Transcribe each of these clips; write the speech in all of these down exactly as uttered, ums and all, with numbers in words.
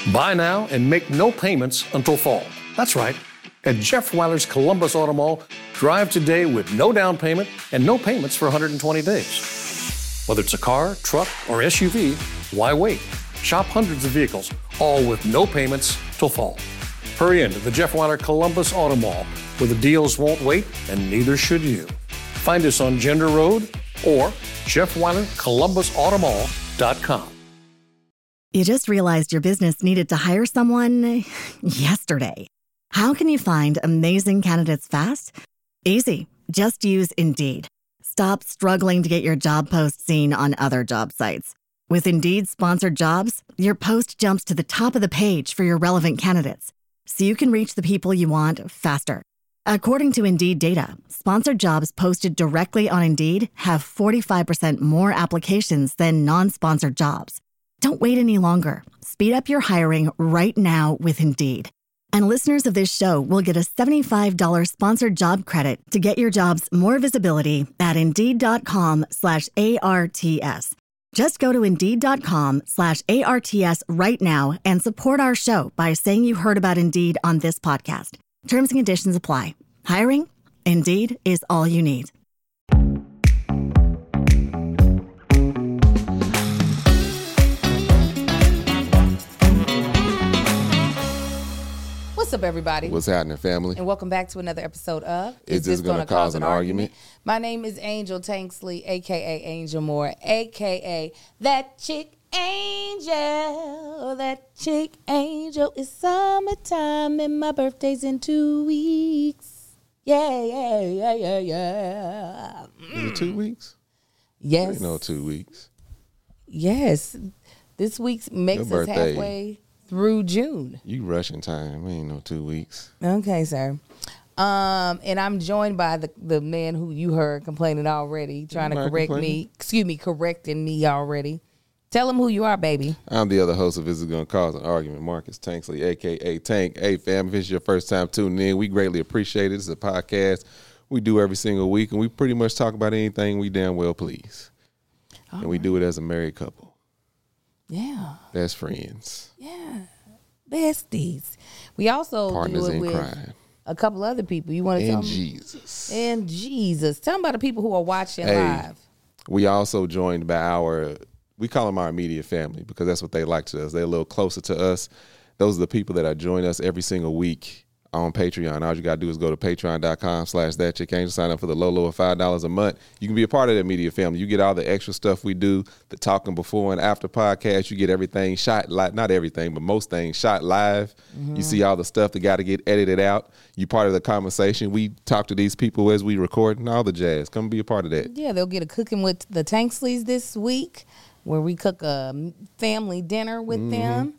Buy now and make no payments until fall. That's right. At Jeff Weiler's Columbus Auto Mall, drive today with no down payment and no payments for one hundred twenty days. Whether it's a car, truck, or S U V, why wait? Shop hundreds of vehicles, all with no payments till fall. Hurry into the Jeff Weiler Columbus Auto Mall, where the deals won't wait and neither should you. Find us on Gender Road or Jeff Weiler Columbus Auto Mall dot com. You just realized your business needed to hire someone yesterday. How can you find amazing candidates fast? Easy. Just use Indeed. Stop struggling to get your job post seen on other job sites. With Indeed sponsored jobs, your post jumps to the top of the page for your relevant candidates, so you can reach the people you want faster. According to Indeed data, sponsored jobs posted directly on Indeed have forty-five percent more applications than non-sponsored jobs. Don't wait any longer. Speed up your hiring right now with Indeed. And listeners of this show will get a seventy-five dollars sponsored job credit to get your jobs more visibility at Indeed.com slash ARTS. Just go to Indeed.com slash ARTS right now and support our show by saying you heard about Indeed on this podcast. Terms and conditions apply. Hiring? Indeed is all you need. What's up, everybody? What's happening, family? And welcome back to another episode of Is This Gonna Cause an Argument? My name is Angel Tanksley, a k a. Angel Moore, a k a. That Chick Angel. That Chick Angel. It's summertime and my birthday's in two weeks. Yeah, yeah, yeah, yeah, yeah. Mm. Is it two weeks? Yes. Ain't no two weeks. Yes. This week makes Your us birthday. halfway through June. You rushing time. We ain't no two weeks. Okay, sir. Um, and I'm joined by the, the man who you heard complaining already, trying to Am I correct me. complaining? Excuse me, correcting me already. Tell him who you are, baby. I'm the other host of This Is Gonna Cause an Argument, Marcus Tanksley, a k a. Tank. Hey, fam, if it's your first time tuning in, we greatly appreciate it. It's a podcast we do every single week, and we pretty much talk about anything we damn well please. All and we right. do it as a married couple. Yeah. Best friends. Yeah. Besties. We also Partners do it in with crime. a couple other people. You want to tell And them? Jesus. And Jesus. Tell them about the people who are watching Hey. live. We also joined by our, we call them our immediate family because that's what they like to us. They're a little closer to us. Those are the people that are joining us every single week on Patreon. All you got to do is go to patreon.com slash that chick angel. Sign up for the low, low of five dollars a month. You can be a part of that media family. You get all the extra stuff we do, the talking before and after podcast. You get everything shot, like not everything, but most things shot live. Mm-hmm. You see all the stuff that got to get edited out. You part of the conversation. We talk to these people as we record and all the jazz. Come be a part of that. Yeah, they'll get a cooking with the Tanksleys this week, where we cook a family dinner with mm-hmm. them.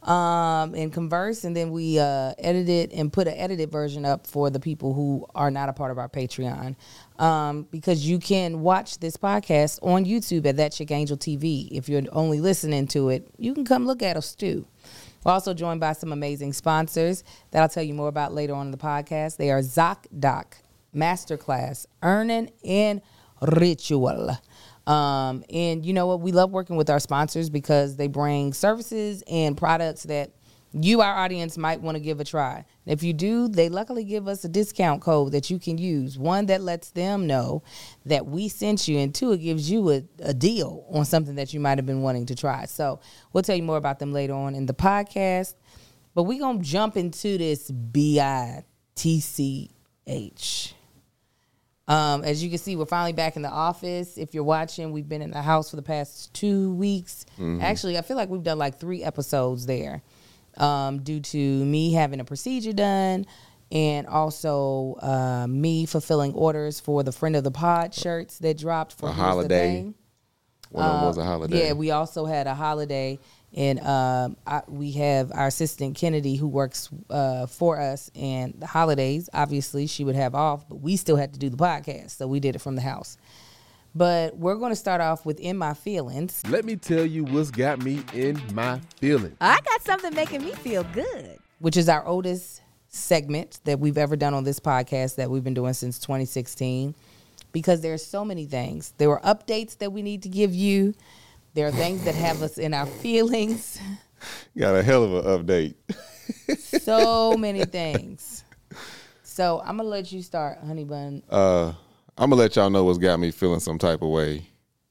Um, and converse, and then we uh, edit it and put an edited version up for the people who are not a part of our Patreon. Um, because you can watch this podcast on YouTube at That Chick Angel T V. If you're only listening to it, you can come look at us too. We're also joined by some amazing sponsors that I'll tell you more about later on in the podcast. They are ZocDoc, Masterclass, Earning, and Ritual. Um, and you know what? We love working with our sponsors because they bring services and products that you, our audience, might want to give a try. If you do, they luckily give us a discount code that you can use. One, that lets them know that we sent you, and two, it gives you a, a deal on something that you might have been wanting to try. So we'll tell you more about them later on in the podcast. But we're going to jump into this B I T C H. Um, as you can see, we're finally back in the office. If you're watching, we've been in the house for the past two weeks. Mm-hmm. Actually, I feel like we've done like three episodes there um, due to me having a procedure done and also uh, me fulfilling orders for the Friend of the Pod shirts that dropped for a holiday. One of them uh, was a holiday. Yeah, we also had a holiday. And um, I, we have our assistant, Kennedy, who works uh, for us. And the holidays, obviously, she would have off. But we still had to do the podcast. So we did it from the house. But we're going to start off with In My Feelings. Let me tell you what's got me in my feelings. I got something making me feel good. Which is our oldest segment that we've ever done on this podcast that we've been doing since twenty sixteen. Because there's so many things. There were updates that we need to give you. There are things that have us in our feelings. Got a hell of an update. So many things. So I'm gonna let you start, honey bun. Uh, I'm gonna let y'all know what's got me feeling some type of way.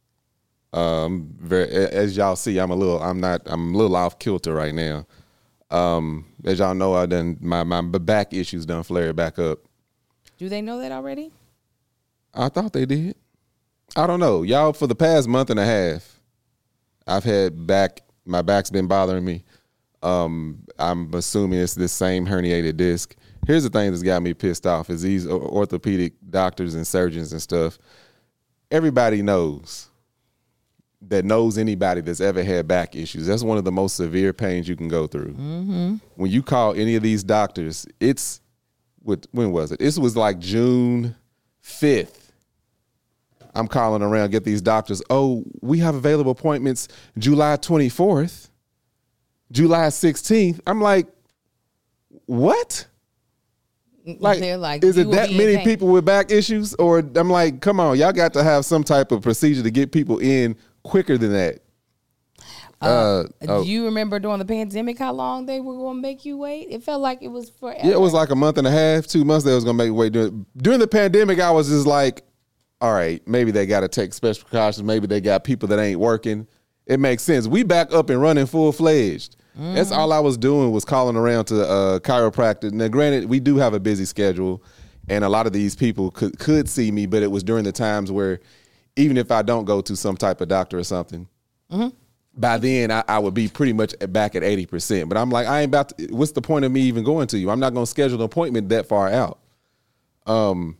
Um, very as y'all see, I'm a little, I'm not, I'm a little off kilter right now. Um, as y'all know, I done my my back issues done flared back up. Do they know that already? I thought they did. I don't know, y'all. For the past month and a half, I've had back. My back's been bothering me. Um, I'm assuming it's this same herniated disc. Here's the thing that's got me pissed off is these orthopedic doctors and surgeons and stuff. Everybody knows that knows anybody that's ever had back issues. That's one of the most severe pains you can go through. Mm-hmm. When you call any of these doctors, it's, what, when was it? This was like June fifth. I'm calling around, get these doctors. Oh, we have available appointments July twenty-fourth, July sixteenth. I'm like, what? Like, They're like, is you it will that be in many pain. people with back issues? Or I'm like, come on, y'all got to have some type of procedure to get people in quicker than that. Uh, Do oh, you remember during the pandemic how long they were going to make you wait? It felt like it was forever. yeah, it was like a month and a half, two months. They was gonna make wait during during the pandemic. I was just like, all right, maybe they got to take special precautions. Maybe they got people that ain't working. It makes sense. We back up and running full fledged. Mm. That's all I was doing was calling around to uh, chiropractor. Now, granted, we do have a busy schedule, and a lot of these people could could see me, but it was during the times where even if I don't go to some type of doctor or something, mm-hmm. by then I, I would be pretty much back at eighty percent. But I'm like, I ain't about to, what's the point of me even going to you? I'm not going to schedule an appointment that far out. Um,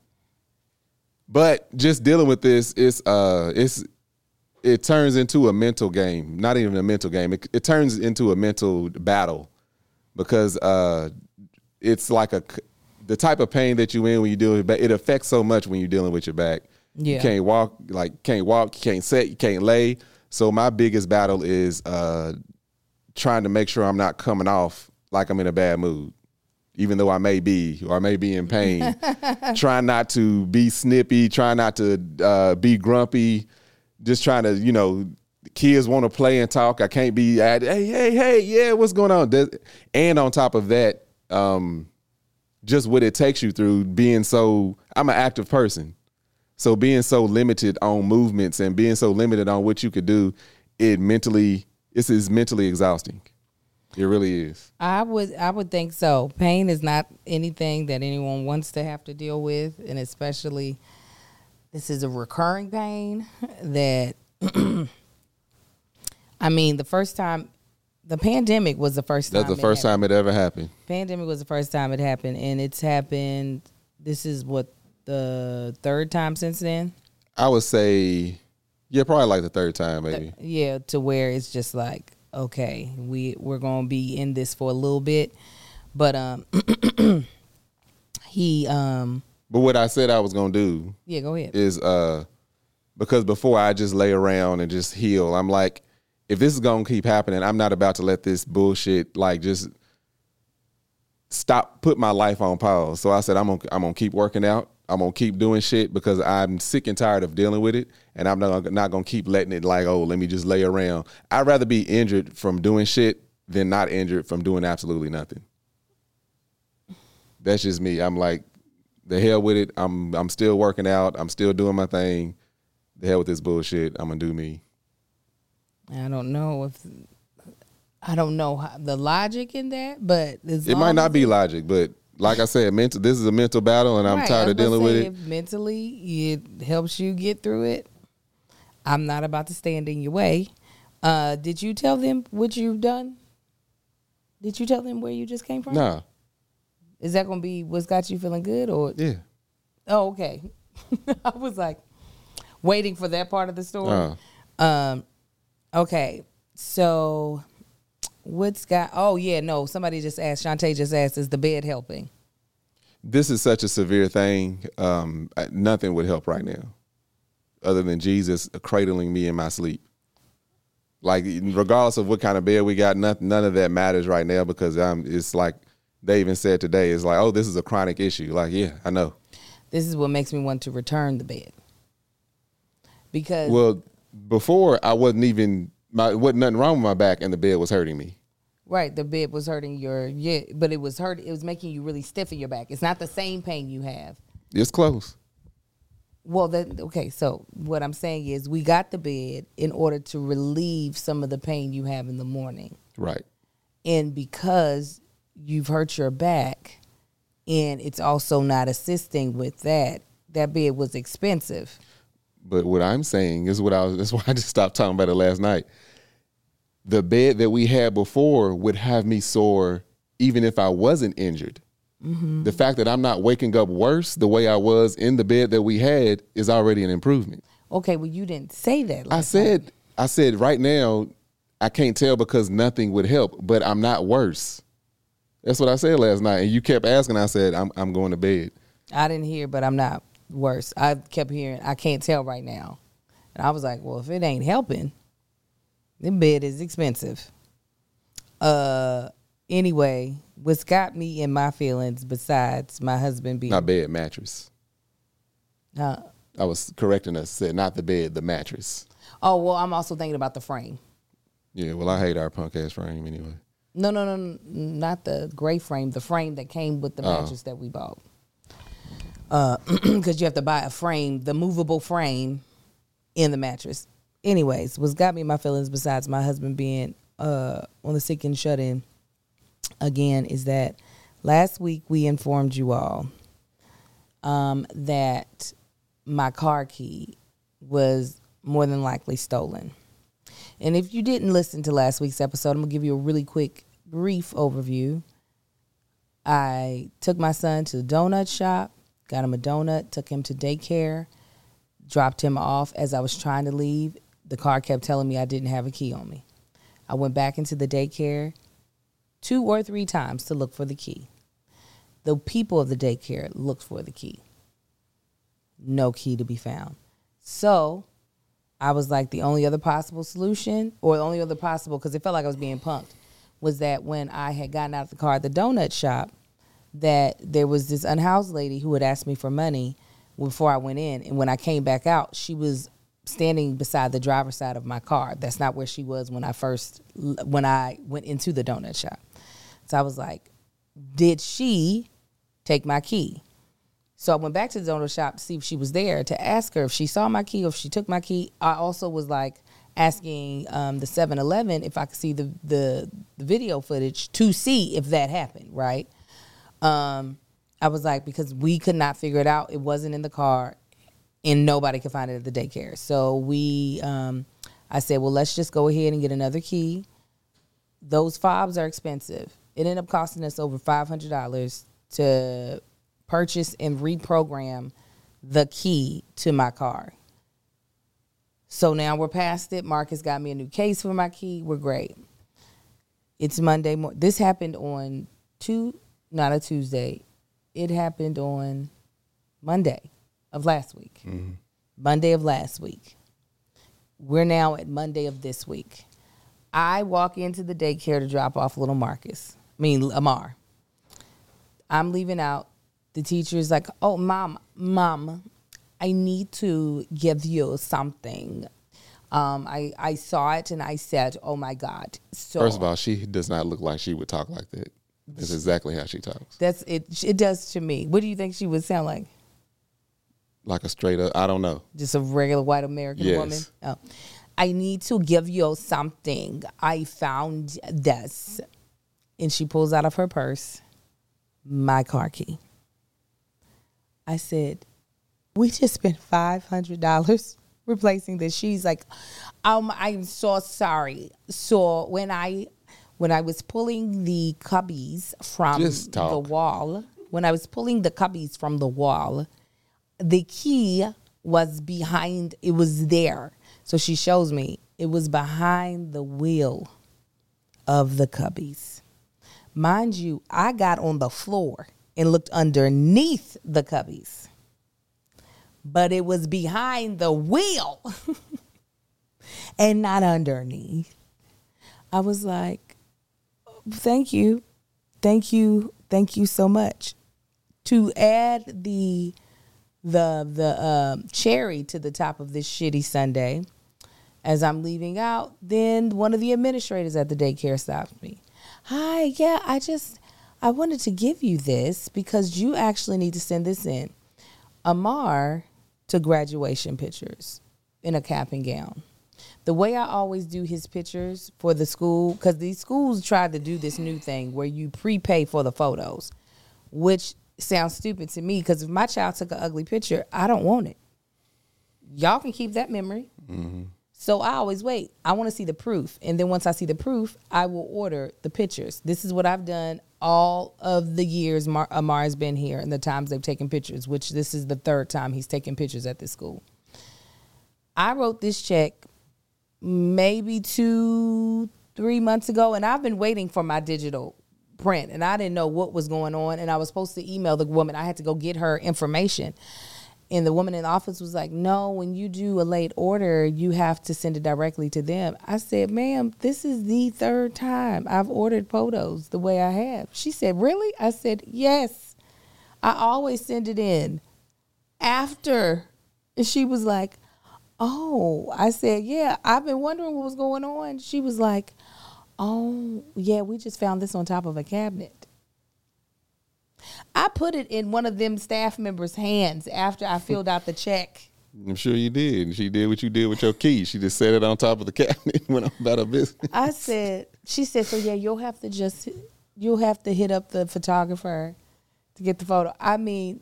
but just dealing with this, it's, uh, it's, it turns into a mental game, not even a mental game. It, it turns into a mental battle because uh, it's like a, the type of pain that you in when you deal with, it affects so much when you're dealing with your back. Yeah. You can't walk, like can't walk, you can't sit, you can't lay. So my biggest battle is uh, trying to make sure I'm not coming off like I'm in a bad mood, even though I may be, or I may be in pain. Trying not to be snippy, trying not to uh, be grumpy, just trying to, you know, kids want to play and talk. I can't be at, hey, hey, hey, yeah, what's going on? And on top of that, um, just what it takes you through being so, I'm an active person. So being so limited on movements and being so limited on what you could do, it mentally, this is mentally exhausting. It really is. I would I would think so. Pain is not anything that anyone wants to have to deal with, and especially this is a recurring pain that I mean, the first time the pandemic was the first time. That's the first time it ever happened. Pandemic was the first time it happened, and it's happened, this is what, the third time since then? I would say, yeah, probably like the third time, maybe. Yeah, to where it's just like, okay, we we're gonna be in this for a little bit, but um, he um. But what I said I was gonna do, yeah, go ahead, is uh, because before I just lay around and just heal, I'm like, if this is gonna keep happening, I'm not about to let this bullshit like just stop, put my life on pause. So I said I'm gonna I'm gonna keep working out. I'm going to keep doing shit because I'm sick and tired of dealing with it, and I'm not, not going to keep letting it like, oh, let me just lay around. I'd rather be injured from doing shit than not injured from doing absolutely nothing. That's just me. I'm like, the hell with it. I'm I'm still working out. I'm still doing my thing. The hell with this bullshit. I'm going to do me. I don't know if, I don't know how, the logic in that, but as it might not be logic, but like I said, mental. This is a mental battle, and I'm right, tired of dealing with it. If mentally, it helps you get through it. I'm not about to stand in your way. Uh, did you tell them what you've done? Did you tell them where you just came from? Nah. Is that going to be what's got you feeling good? Or yeah. Oh, okay. I was like waiting for that part of the story. Uh. Um, okay, so what's got? Oh yeah, no. Somebody just asked. Shantae just asked, "Is the bed helping?" This is such a severe thing. Um, nothing would help right now, other than Jesus cradling me in my sleep. Like, regardless of what kind of bed we got, nothing, none of that matters right now because um, it's like they even said today. It's like, oh, this is a chronic issue. Like, yeah, I know. This is what makes me want to return the bed because well, before I wasn't even my wasn't nothing wrong with my back, and the bed was hurting me. Right, the bed was hurting your, yeah, but it was hurt. It was making you really stiff in your back. It's not the same pain you have. It's close. Well, that okay. So what I'm saying is, we got the bed in order to relieve some of the pain you have in the morning, Right. and because you've hurt your back, and it's also not assisting with that. That bed was expensive. But what I'm saying is what I was. That's why I just stopped talking about it last night. The bed that we had before would have me sore even if I wasn't injured. Mm-hmm. The fact that I'm not waking up worse the way I was in the bed that we had is already an improvement. Okay, well, you didn't say that. I said, night. I said right now, I can't tell because nothing would help, but I'm not worse. That's what I said last night. And you kept asking. I said, I'm, I'm going to bed. I didn't hear, but I'm not worse. I kept hearing, I can't tell right now. And I was like, well, if it ain't helping, the bed is expensive. Uh, anyway, what's got me in my feelings besides my husband being... Not bed, mattress. Uh, I was correcting us, said not the bed, the mattress. Oh, well, I'm also thinking about the frame. Yeah, well, I hate our punk-ass frame anyway. No, no, no, no, not the gray frame. The frame that came with the mattress oh. that we bought. Because uh, you have to buy a frame, the movable frame in the mattress. Anyways, what's got me in my feelings besides my husband being uh, on the sick and shut in again is that last week we informed you all um, that my car key was more than likely stolen. And if you didn't listen to last week's episode, I'm going to give you a really quick, brief overview. I took my son to the donut shop, got him a donut, took him to daycare, dropped him off. As I was trying to leave, the car kept telling me I didn't have a key on me. I went back into the daycare two or three times to look for the key. The people of the daycare looked for the key. No key to be found. So I was like, the only other possible solution, or the only other possible, because it felt like I was being punked, was that when I had gotten out of the car at the donut shop, that there was this unhoused lady who had asked me for money before I went in. And when I came back out, she was standing beside the driver's side of my car. That's not where she was when I first, when I went into the donut shop. So I was like, did she take my key? So I went back to the donut shop to see if she was there, to ask her if she saw my key or if she took my key. I also was like asking um, the seven eleven if I could see the, the, the video footage to see if that happened, right? Um, I was like, because we could not figure it out. It wasn't in the car. And nobody could find it at the daycare. So we, um, I said, well, let's just go ahead and get another key. Those fobs are expensive. It ended up costing us over five hundred dollars to purchase and reprogram the key to my car. So now we're past it. Marcus got me a new case for my key. We're great. It's Monday morning. This happened on two, not a Tuesday. It happened on Monday of last week. Mm-hmm. Monday of last week. We're now at Monday of this week. I walk into the daycare to drop off little Marcus. I mean, Amar. I'm leaving out. The teacher is like, oh, mom, mom, I need to give you something. Um, I, I saw it and I said, oh, my God. So, first of all, she does not look like she would talk like that. That's exactly how she talks. That's it. It does to me. What do you think she would sound like? Like a straight up, I don't know. Just a regular white American yes. woman? Oh. I need to give you something. I found this. And she pulls out of her purse my car key. I said, we just spent five hundred dollars replacing this. She's like, um, I'm so sorry. So when I when I was pulling the cubbies from the wall, when I was pulling the cubbies from the wall, the key was behind, it was there. So she shows me, it was behind the wheel of the cubbies. Mind you, I got on the floor and looked underneath the cubbies. But it was behind the wheel and not underneath. I was like, thank you. Thank you. Thank you so much. To add the the the uh, cherry to the top of this shitty Sunday, as I'm leaving out, then one of the administrators at the daycare stops me. Hi, yeah, I just, I wanted to give you this because you actually need to send this in. Amar took graduation pictures in a cap and gown. The way I always do his pictures for the school, because these schools tried to do this new thing where you prepay for the photos, which sounds stupid to me because if my child took an ugly picture, I don't want it. Y'all can keep that memory. Mm-hmm. So I always wait. I want to see the proof. And then once I see the proof, I will order the pictures. This is what I've done all of the years Mar- Amar's been here and the times they've taken pictures, which this is the third time he's taken pictures at this school. I wrote this check maybe two, three months ago, and I've been waiting for my digital print, and I didn't know what was going on, and I was supposed to email the woman. I had to go get her information. And the woman in the office was like, no, when you do a late order, you have to send it directly to them. I said, ma'am, this is the third time I've ordered photos the way I have. She said, really? I said, yes. I always send it in after. And she was like, oh. I said, yeah, I've been wondering what was going on. She was like, oh, yeah, we just found this on top of a cabinet. I put it in one of them staff members' hands after I filled out the check. I'm sure you did. She did what you did with your key. She just set it on top of the cabinet and went on about her business. I said, she said, so yeah, you'll have to just, you'll have to hit up the photographer to get the photo. I mean,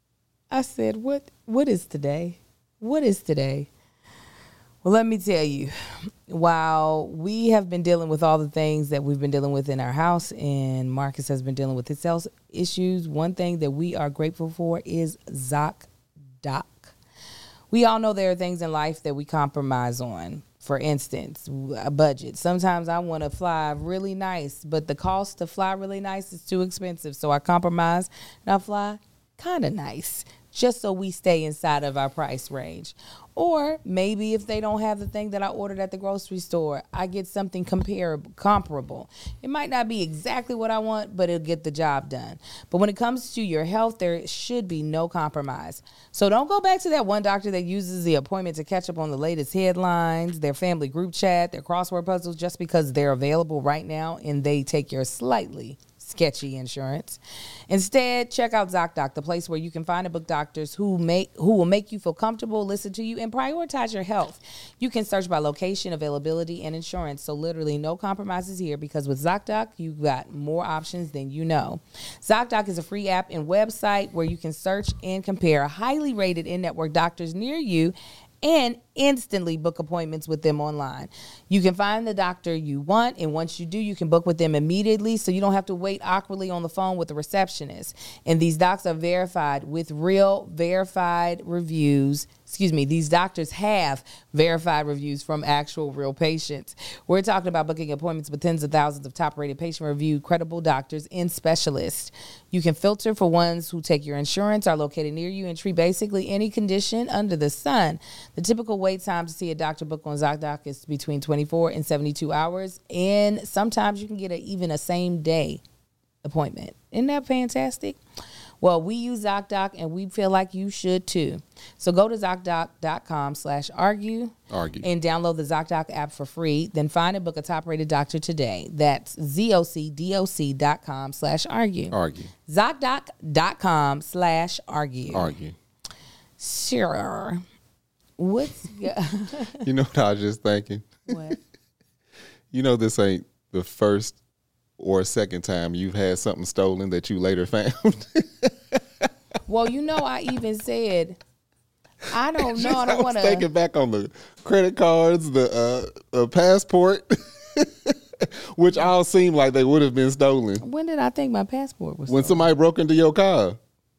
I said, what, what is today? What is today? Well, let me tell you, while we have been dealing with all the things that we've been dealing with in our house and Marcus has been dealing with his health issues, one thing that we are grateful for is ZocDoc. We all know there are things in life that we compromise on. For instance, a budget. Sometimes I want to fly really nice, but the cost to fly really nice is too expensive. So I compromise and I fly kind of nice, just so we stay inside of our price range. Or maybe if they don't have the thing that I ordered at the grocery store, I get something comparable, comparable. It might not be exactly what I want, but it'll get the job done. But when it comes to your health, there should be no compromise. So don't go back to that one doctor that uses the appointment to catch up on the latest headlines, their family group chat, their crossword puzzles, just because they're available right now and they take your slightly sketchy insurance. Instead, check out ZocDoc, the place where you can find and book doctors who make who will make you feel comfortable, listen to you, and prioritize your health. You can search by location, availability, and insurance. So literally no compromises here, because with ZocDoc, you got more options than you know. ZocDoc is a free app and website where you can search and compare highly rated in-network doctors near you and instantly book appointments with them online. You can find the doctor you want, and once you do, you can book with them immediately, so you don't have to wait awkwardly on the phone with the receptionist. And these docs are verified with real verified reviews. Excuse me, these doctors have verified reviews from actual real patients. We're talking about booking appointments with tens of thousands of top-rated, patient-reviewed, credible doctors and specialists. You can filter for ones who take your insurance, are located near you, and treat basically any condition under the sun. The typical wait time to see a doctor book on ZocDoc is between twenty-four and seventy-two hours, and sometimes you can get a, even a same-day appointment. Isn't that fantastic? Well, we use ZocDoc, and we feel like you should too. So go to ZocDoc.com slash argue Argue. and download the ZocDoc app for free. Then find and book a top-rated doctor today. That's ZocDoc dot com slash argue. Argue. ZocDoc.com slash argue. Argue. Sure. What's... You know what I was just thinking? What? You know this ain't the first or second time you've had something stolen that you later found. Well, you know, I even said, I don't know. I I don't was want to. thinking back on the credit cards, the uh, uh, passport, which all seem like they would have been stolen. When did I think my passport was When stolen? somebody broke into your car.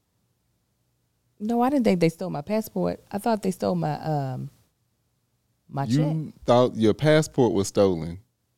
No, I didn't think they stole my passport. I thought they stole my um my You check. thought your passport was stolen.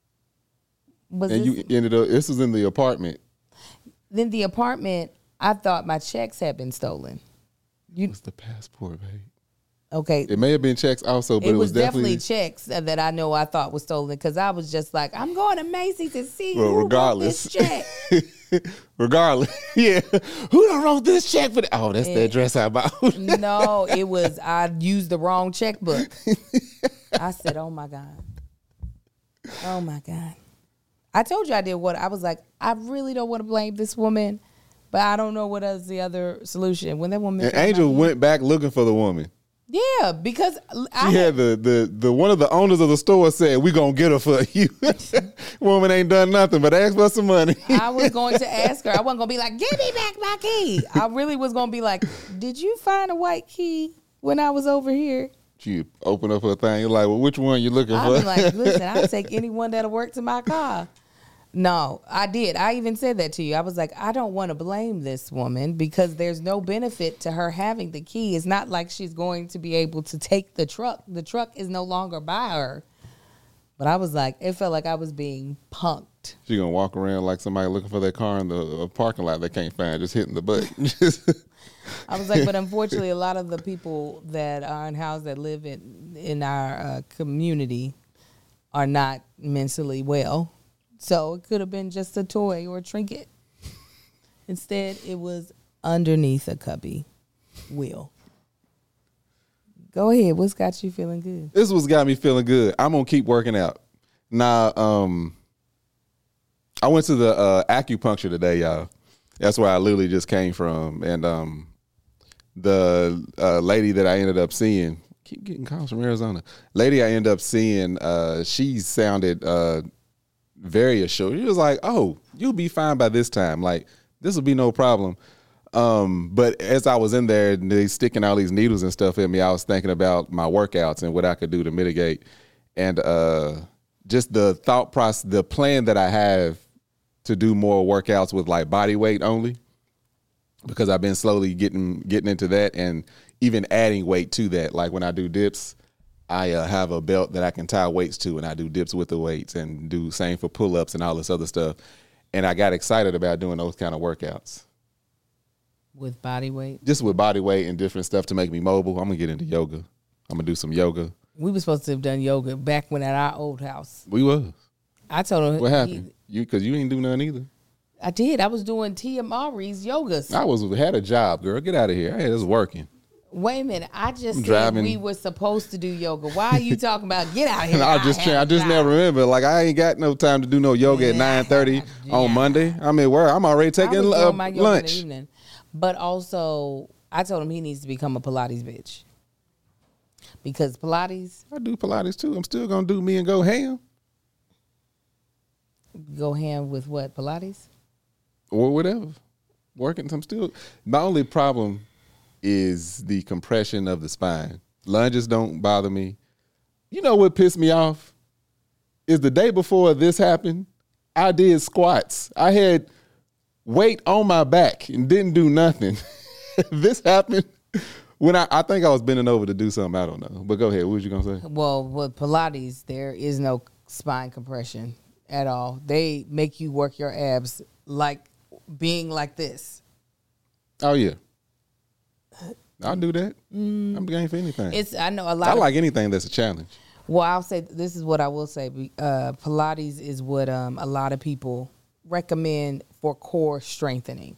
Was And this, you ended up, this was in the apartment. then the apartment, I thought my checks had been stolen. You What's the passport, babe? okay? It may have been checks also, but It it, was definitely, definitely, checks that I know I thought was stolen, because I was just like, I'm going to Macy's to see well, who regardless. wrote this check. regardless, yeah. Who done wrote this check for that? Oh, that's that dress I bought. No, it was, I used the wrong checkbook. I said, oh my God. Oh my God. I told you I did what I was like, I really don't want to blame this woman, but I don't know what is the other solution. When that woman And Angel went back looking for the woman. Yeah, because She I had the, the the one of the owners of the store said, "We gonna get her for you." Woman ain't done nothing but ask for some money. I was going to ask her. I wasn't gonna be like, "Give me back my key." I really was gonna be like, "Did you find a white key when I was over here?" She opened up her thing. You're like, "Well, which one you looking I'd for?" be like, "Listen, I'll take anyone that'll work to my car." No, I did. I even said that to you. I was like, I don't want to blame this woman because there's no benefit to her having the key. It's not like she's going to be able to take the truck. The truck is no longer by her. But I was like, it felt like I was being punked. She gonna walk around like somebody looking for their car in the uh, parking lot they can't find, just hitting the button. I was like, but unfortunately, a lot of the people that are in houses that live in in our uh, community are not mentally well. So it could have been just a toy or a trinket. Instead, it was underneath a cubby wheel. Go ahead. What's got you feeling good? This what's got me feeling good. I'm gonna keep working out. Now, um, I went to the uh, acupuncture today, y'all. That's where I literally just came from, and um, the uh, lady that I ended up seeing, keep getting calls from Arizona. Lady I ended up seeing, uh, she sounded uh, very assured. She was like, "Oh, you'll be fine by this time. Like this will be no problem." Um, but as I was in there and they sticking all these needles and stuff in me, I was thinking about my workouts and what I could do to mitigate. And uh, just the thought process, the plan that I have to do more workouts with like body weight only, because I've been slowly getting getting into that and even adding weight to that. Like when I do dips, I uh, have a belt that I can tie weights to, and I do dips with the weights and do same for pull-ups and all this other stuff. And I got excited about doing those kind of workouts. With body weight? Just with body weight and different stuff to make me mobile. I'm going to get into yoga. I'm going to do some yoga. We were supposed to have done yoga back when at our old house. We was. I told him. What happened? He, you Because you didn't do none either. I did. I was doing Tia Mowry's yogas. I was had a job, girl. Get out of here. I had this working. Wait a minute. I just I'm said driving. we were supposed to do yoga. Why are you talking about get out of here? I just had I a just job. never remember. Like I ain't got no time to do no yoga at Yeah, nine thirty yeah. on Monday. I'm at work. I'm already I taking was uh, doing my yoga in the lunch. evening. But also, I told him he needs to become a Pilates bitch. Because Pilates, I do Pilates too. I'm still gonna do me and go ham go hand with what? Pilates? or whatever. Working. I'm still. My only problem is the compression of the spine. Lunges don't bother me. You know what pissed me off? Is the day before this happened, I did squats. I had weight on my back and didn't do nothing. This happened when I, I think I was bending over to do something. I don't know. But go ahead. What was you going to say? Well, with Pilates, there is no spine compression at all. They make you work your abs like being like this. Oh, yeah. I'll do that. Mm. I'm game for anything. It's I know a lot I of, like anything that's a challenge. Well, I'll say this is what I will say. Uh, Pilates is what um, a lot of people recommend for core strengthening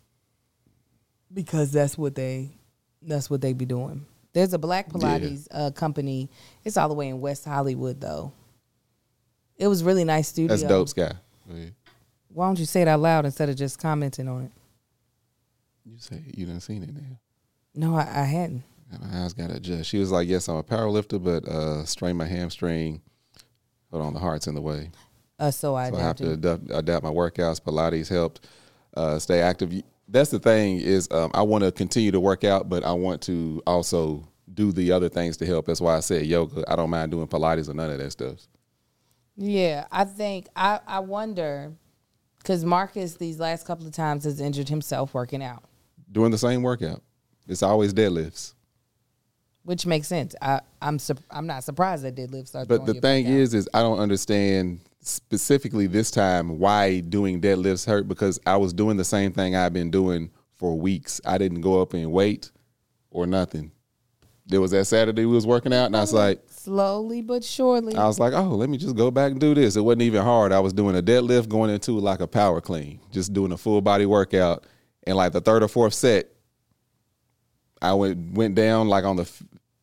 because that's what they that's what they be doing. There's a Black Pilates yeah. uh, company. It's all the way in West Hollywood, though. It was really nice studio. That's dope, Sky. Why don't you say it out loud instead of just commenting on it? You say you done seen it now. No, I, I hadn't. My eyes got to adjust. She was like, yes, I'm a power lifter, but uh, strain my hamstring. Hold on, the heart's in the way. Uh, so I, so I have to adapt, adapt my workouts. Pilates helped uh, stay active. That's the thing is um, I want to continue to work out, but I want to also do the other things to help. That's why I said yoga. I don't mind doing Pilates or none of that stuff. Yeah, I think, I, I wonder, because Marcus these last couple of times has injured himself working out. Doing the same workout. It's always deadlifts. Which makes sense. I, I'm su- I'm not surprised that deadlifts are. But the thing is, is I don't understand specifically this time why doing deadlifts hurt, because I was doing the same thing I've been doing for weeks. I didn't go up in weight or nothing. There was that Saturday we was working out, and I was like, slowly but surely. I was like, oh, let me just go back and do this. It wasn't even hard. I was doing a deadlift going into like a power clean, just doing a full body workout, and like the third or fourth set, I went went down like on the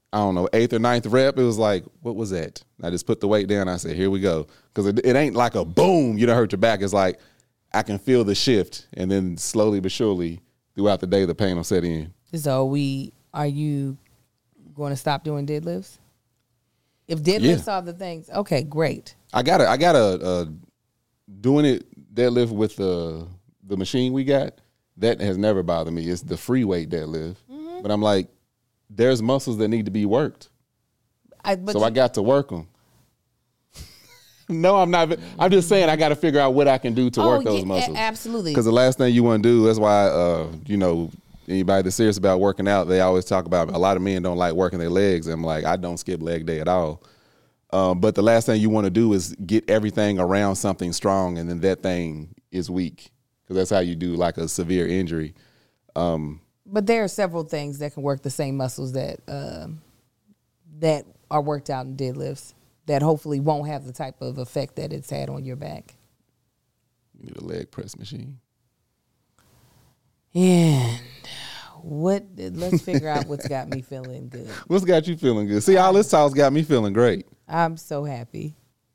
I don't know, eighth or ninth rep, it was like, what was that? I just put the weight down. I said, here we go. Because it, it ain't like a boom, you know, hurt your back. It's like I can feel the shift. And then slowly but surely throughout the day, the pain will set in. So we, are you going to stop doing deadlifts? If deadlifts Yeah. are the things, okay, great. I got a, I got a, a doing it deadlift with the the machine we got. That has never bothered me. It's the free weight deadlift. Mm-hmm. But I'm like, there's muscles that need to be worked. I, but So you, I got to work them. No, I'm not. I'm just saying I got to figure out what I can do to oh, work those yeah, muscles. a- absolutely. Because the last thing you want to do, that's why, uh, you know, anybody that's serious about working out, they always talk about, a lot of men don't like working their legs. I'm like, I don't skip leg day at all. Um, but the last thing you want to do is get everything around something strong, and then that thing is weak. Because that's how you do like a severe injury. Um, but there are several things that can work the same muscles that um, that are worked out in deadlifts that hopefully won't have the type of effect that it's had on your back. you need a leg press machine. And what? Let's figure out what's got me feeling good. What's got you feeling good? See, all this talk's got me feeling great. I'm so happy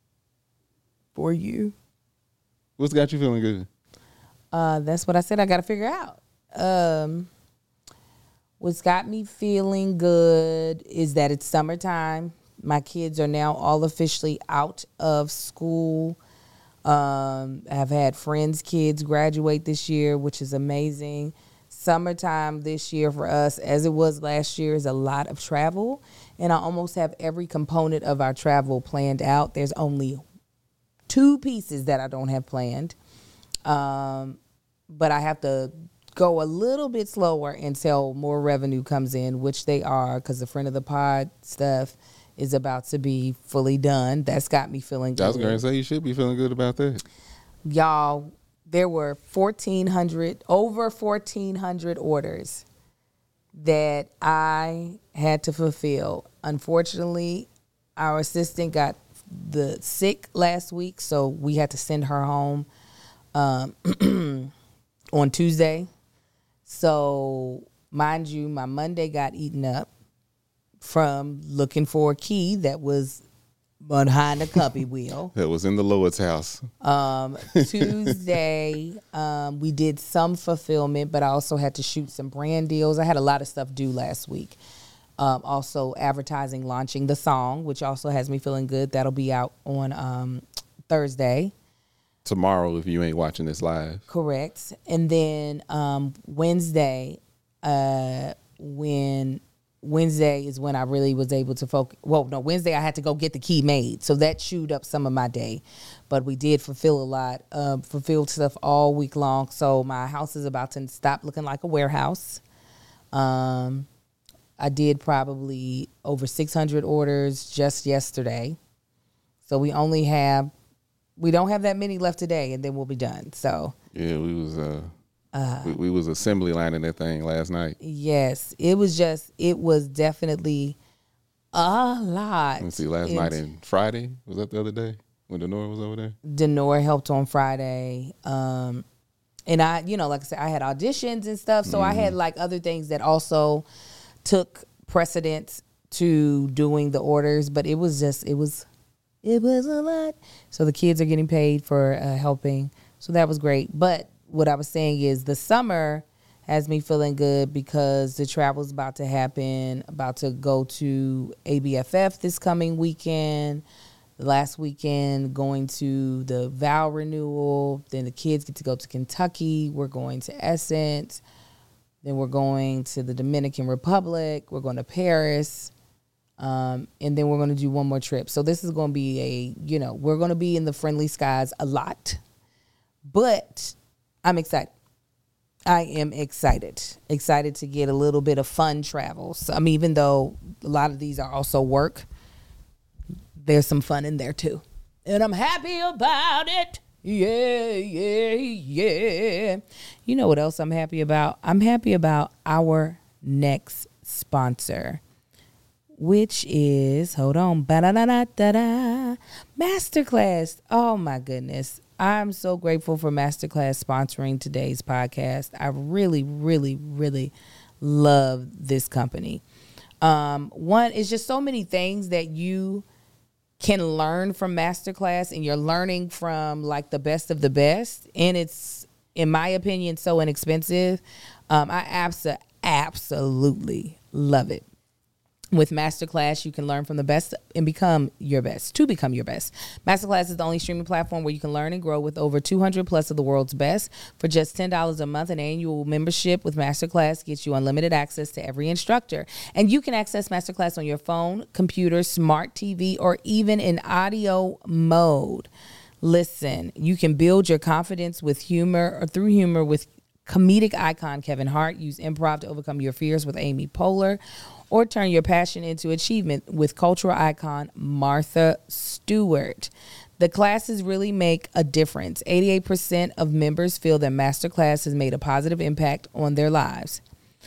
for you. What's got you feeling good? Uh, that's what I said I got to figure out. Um, what's got me feeling good is that it's summertime. My kids are now all officially out of school. Um, I've had friends' kids graduate this year, which is amazing. Summertime this year for us, as it was last year, is a lot of travel. And I almost have every component of our travel planned out. There's only two pieces that I don't have planned. Um, but I have to go a little bit slower until more revenue comes in, which they are, because the friend of the pod stuff is about to be fully done. That's got me feeling good. I was going to say you should be feeling good about that. Y'all, there were fourteen hundred, over fourteen hundred orders that I had to fulfill. Unfortunately, our assistant got the sick last week, so we had to send her home um, on Tuesday. So, mind you, my Monday got eaten up from looking for a key that was behind the cubby wheel. That was in the Lord's house. Um, Tuesday, um, we did some fulfillment, but I also had to shoot some brand deals. I had a lot of stuff due last week. Um, also advertising, launching the song, which also has me feeling good. That'll be out on um, Thursday. Tomorrow, if you ain't watching this live. Correct. And then um, Wednesday, uh, when Wednesday is when I really was able to focus. Well, no, Wednesday I had to go get the key made. So that chewed up some of my day. But we did fulfill a lot, um, fulfilled stuff all week long. So my house is about to stop looking like a warehouse. Um, I did probably over six hundred orders just yesterday. So we only have, we don't have that many left today, and then we'll be done. So Yeah, we was uh, uh we, we was assembly lining that thing last night. Yes, it was just, it was definitely a lot. Let's see, last It's, night and Friday, was that the other day when Denora was over there? Denora helped on Friday. Um, and I, you know, like I said, I had auditions and stuff. So mm. I had like other things that also took precedence to doing the orders. But it was just, it was, it was a lot. So the kids are getting paid for uh, helping. So that was great. But what I was saying is the summer has me feeling good because the travel's about to happen, about to go to A B F F this coming weekend. Last weekend, going to the vow renewal. Then the kids get to go to Kentucky. We're going to Essence. Then we're going to the Dominican Republic. We're going to Paris. Um, and then we're going to do one more trip. So this is going to be a, you know, we're going to be in the friendly skies a lot. But I'm excited. I am excited. Excited to get a little bit of fun travel. So, I mean, even though a lot of these are also work, there's some fun in there too. And I'm happy about it. Yeah, yeah, yeah. You know what else I'm happy about? I'm happy about our next sponsor, which is, hold on, ba-da-da-da-da-da, Masterclass. Oh, my goodness. I'm so grateful for Masterclass sponsoring today's podcast. I really, really, really love this company. Um, one is just so many things that you can learn from Masterclass, and you're learning from like the best of the best. And it's, in my opinion, so inexpensive. Um, I abso- absolutely love it. With Masterclass, you can learn from the best and become your best, to become your best. Masterclass is the only streaming platform where you can learn and grow with over two hundred plus of the world's best. For just ten dollars a month, an annual membership with Masterclass gets you unlimited access to every instructor. And you can access Masterclass on your phone, computer, smart T V, or even in audio mode. Listen, you can build your confidence with humor or through humor with comedic icon Kevin Hart. Use improv to overcome your fears with Amy Poehler. Or turn your passion into achievement with cultural icon Martha Stewart. The classes really make a difference. eighty-eight percent of members feel that Masterclass has made a positive impact on their lives.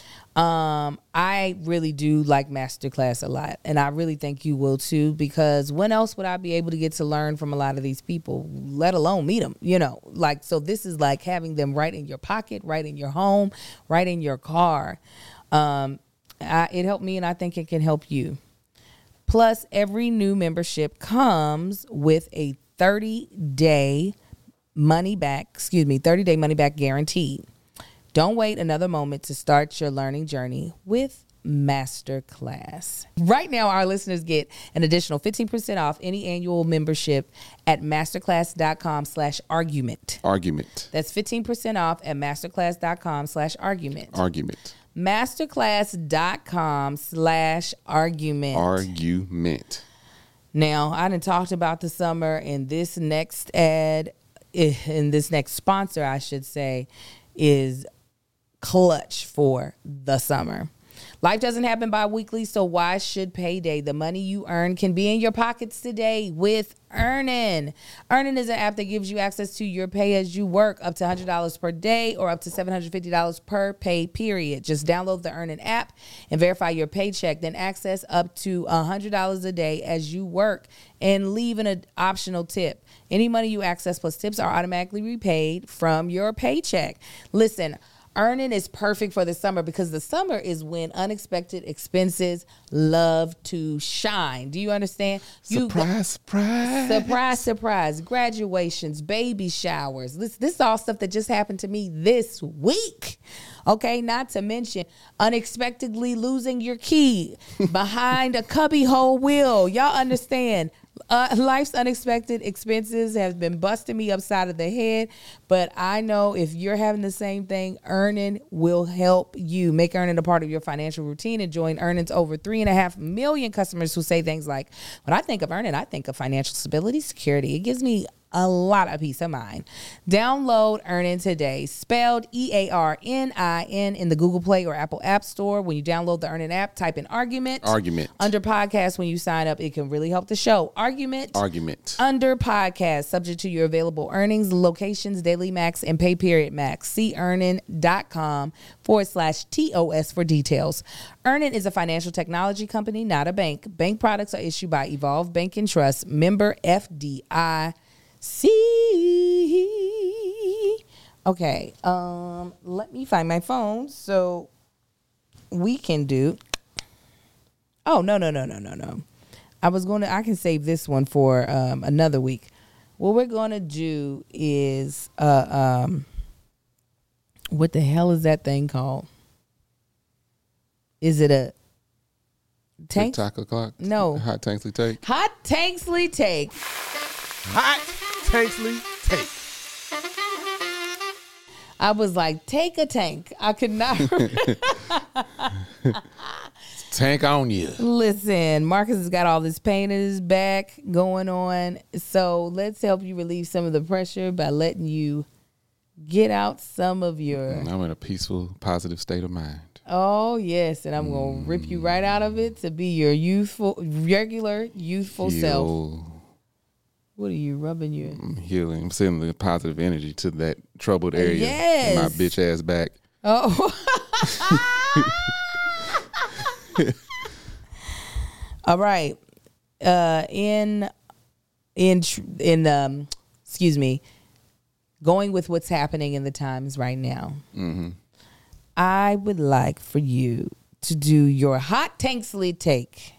Um, I really do like Masterclass a lot, and I really think you will too, because when else would I be able to get to learn from a lot of these people, let alone meet them, you know, like, so this is like having them right in your pocket, right in your home, right in your car. Um, I, it helped me, and I think it can help you. Plus, every new membership comes with a thirty-day money back, excuse me, thirty-day money back guaranteed. Don't wait another moment to start your learning journey with Masterclass. Right now, our listeners get an additional fifteen percent off any annual membership at masterclass.com slash argument. Argument. That's fifteen percent off at masterclass.com slash argument. Argument. Masterclass.com slash argument. Argument. Now, I done talked about the summer, and this next ad, and this next sponsor, I should say, is clutch for the summer. Life doesn't happen bi-weekly, so why should payday? The money you earn can be in your pockets today with Earnin. Earnin is an app that gives you access to your pay as you work, up to one hundred dollars per day or up to seven hundred fifty dollars per pay period. Just download the Earnin app and verify your paycheck, then access up to one hundred dollars a day as you work and leave an optional tip. Any money you access plus tips are automatically repaid from your paycheck. Listen, Earnin is perfect for the summer because the summer is when unexpected expenses love to shine. Do you understand? You surprise, go- surprise. Surprise, surprise. Graduations, baby showers. This, this is all stuff that just happened to me this week. Okay, not to mention unexpectedly losing your key behind a cubby hole wheel. Y'all understand? Uh, life's unexpected expenses have been busting me upside of the head, but I know if you're having the same thing, Earnin will help you. Make Earnin a part of your financial routine and join Earnin's over three and a half million customers who say things like, when I think of Earnin, I think of financial stability, security. It gives me a lot of peace of mind. Download Earnin today, spelled E A R N I N, in the Google Play or Apple App Store. When you download the Earnin app, type in argument. Argument. Under podcast when you sign up. It can really help the show. Argument. Argument. Under podcast, subject to your available earnings, locations, daily max, and pay period max. See earnin.com forward slash T O S for details. Earnin is a financial technology company, not a bank. Bank products are issued by Evolve Bank and Trust, member F D I C. Okay, um, let me find my phone so we can do. Oh, no, no, no, no, no, no. I was going to, I can save this one for um, another week. What we're going to do is, uh, um, what the hell is that thing called? Is it a tank? TikTok o'clock? No. Hot Tanksley Take? Hot Tanksley Take. Hot Tanksley Take. I was like, take a tank. I could not. Tank on you. Listen, Marcus has got all this pain in his back going on. So let's help you relieve some of the pressure by letting you get out some of your. I'm in a peaceful, positive state of mind. Oh, yes. And I'm going to rip you right out of it to be your youthful, regular, youthful Heal. self. What are you rubbing your? I'm healing. I'm sending the positive energy to that troubled area Yes. in my bitch ass back. Oh. All right. Uh, in in in um, excuse me, going with what's happening in the times right now. Mm-hmm. I would like for you to do your hot Tanksley take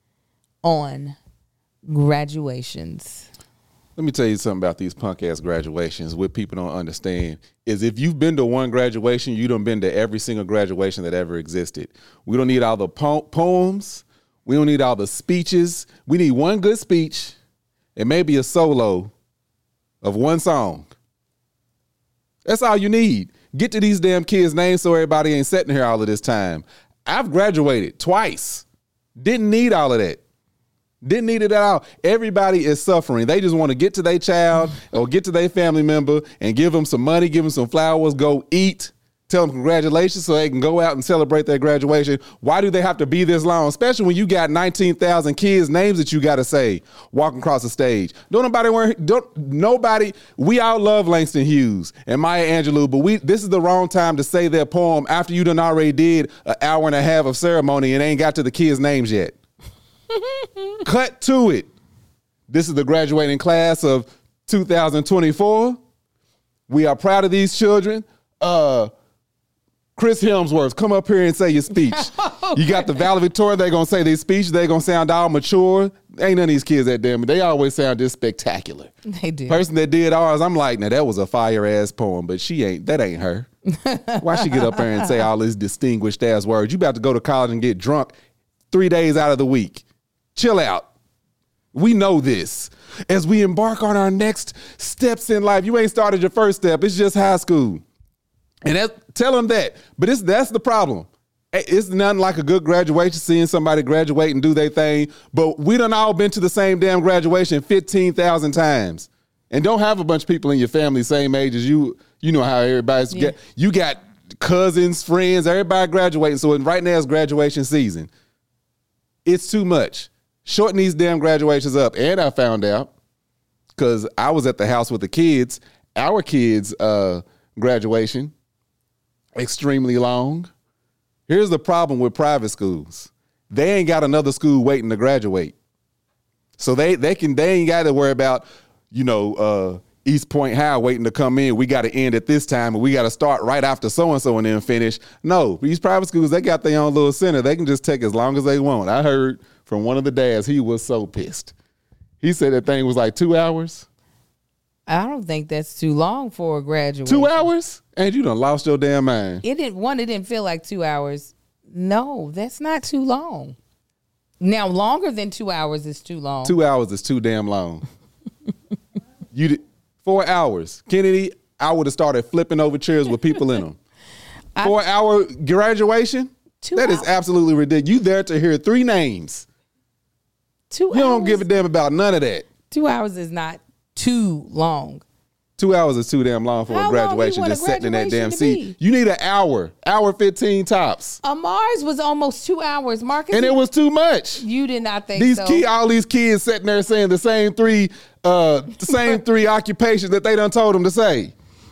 on graduations. Let me tell you something about these punk ass graduations. What people don't understand is if you've been to one graduation, you done been to every single graduation that ever existed. We don't need all the po- poems. We don't need all the speeches. We need one good speech and maybe a solo of one song. That's all you need. Get to these damn kids' names so everybody ain't sitting here all of this time. I've graduated twice. Didn't need all of that. Didn't need it at all. Everybody is suffering. They just want to get to their child or get to their family member and give them some money, give them some flowers, go eat, tell them congratulations so they can go out and celebrate their graduation. Why do they have to be this long? Especially when you got nineteen thousand kids' names that you got to say walking across the stage. Don't nobody want, don't nobody, we all love Langston Hughes and Maya Angelou, but we this is the wrong time to say their poem after you done already did an hour and a half of ceremony and ain't got to the kids' names yet. Cut to it. This is the graduating class of two thousand twenty-four. We are proud of these children. Uh, Chris Hemsworth, come up here and say your speech. You got the valedictorian, they're going to say their speech. They're going to sound all mature. Ain't none of these kids that damn, they always sound this spectacular. They do. Person that did ours, I'm like, now that was a fire-ass poem, but she ain't, that ain't her. Why she get up there and say all these distinguished-ass words? You about to go to college and get drunk three days out of the week. Chill out. We know this. As we embark on our next steps in life, you ain't started your first step. It's just high school. And that, tell them that. But it's, that's the problem. It's nothing like a good graduation, seeing somebody graduate and do their thing. But we done all been to the same damn graduation fifteen thousand times. And don't have a bunch of people in your family same age as you. You know how everybody's yeah. get. You got cousins, friends, everybody graduating. So right now it's graduation season. It's too much. Shorten these damn graduations up. And I found out, because I was at the house with the kids, our kids' uh, graduation, extremely long. Here's the problem with private schools. They ain't got another school waiting to graduate. So they they can they ain't got to worry about, you know, uh, East Point High waiting to come in. We got to end at this time and we got to start right after so-and-so and then finish. No, these private schools, they got their own little center. They can just take as long as they want. I heard from one of the dads, he was so pissed. He said that thing was like two hours. I don't think that's too long for a graduation. Two hours? And you done lost your damn mind. It didn't, one, it didn't feel like two hours. No, that's not too long. Now, longer than two hours is too long. Two hours is too damn long. you did, Four hours. Kennedy, I would have started flipping over chairs with people in them. I, Four hour graduation? Two that hours. Is absolutely ridiculous. You there to hear three names. Two you hours. don't give a damn about none of that. Two hours is not too long. Two hours is too damn long for How a graduation just sitting in that damn seat. Be? You need an hour. Hour fifteen tops. Amar's was almost two hours, Marcus. And it was too much. You did not think these so. Key, all these kids sitting there saying the same three uh, the same three occupations that they done told them to say.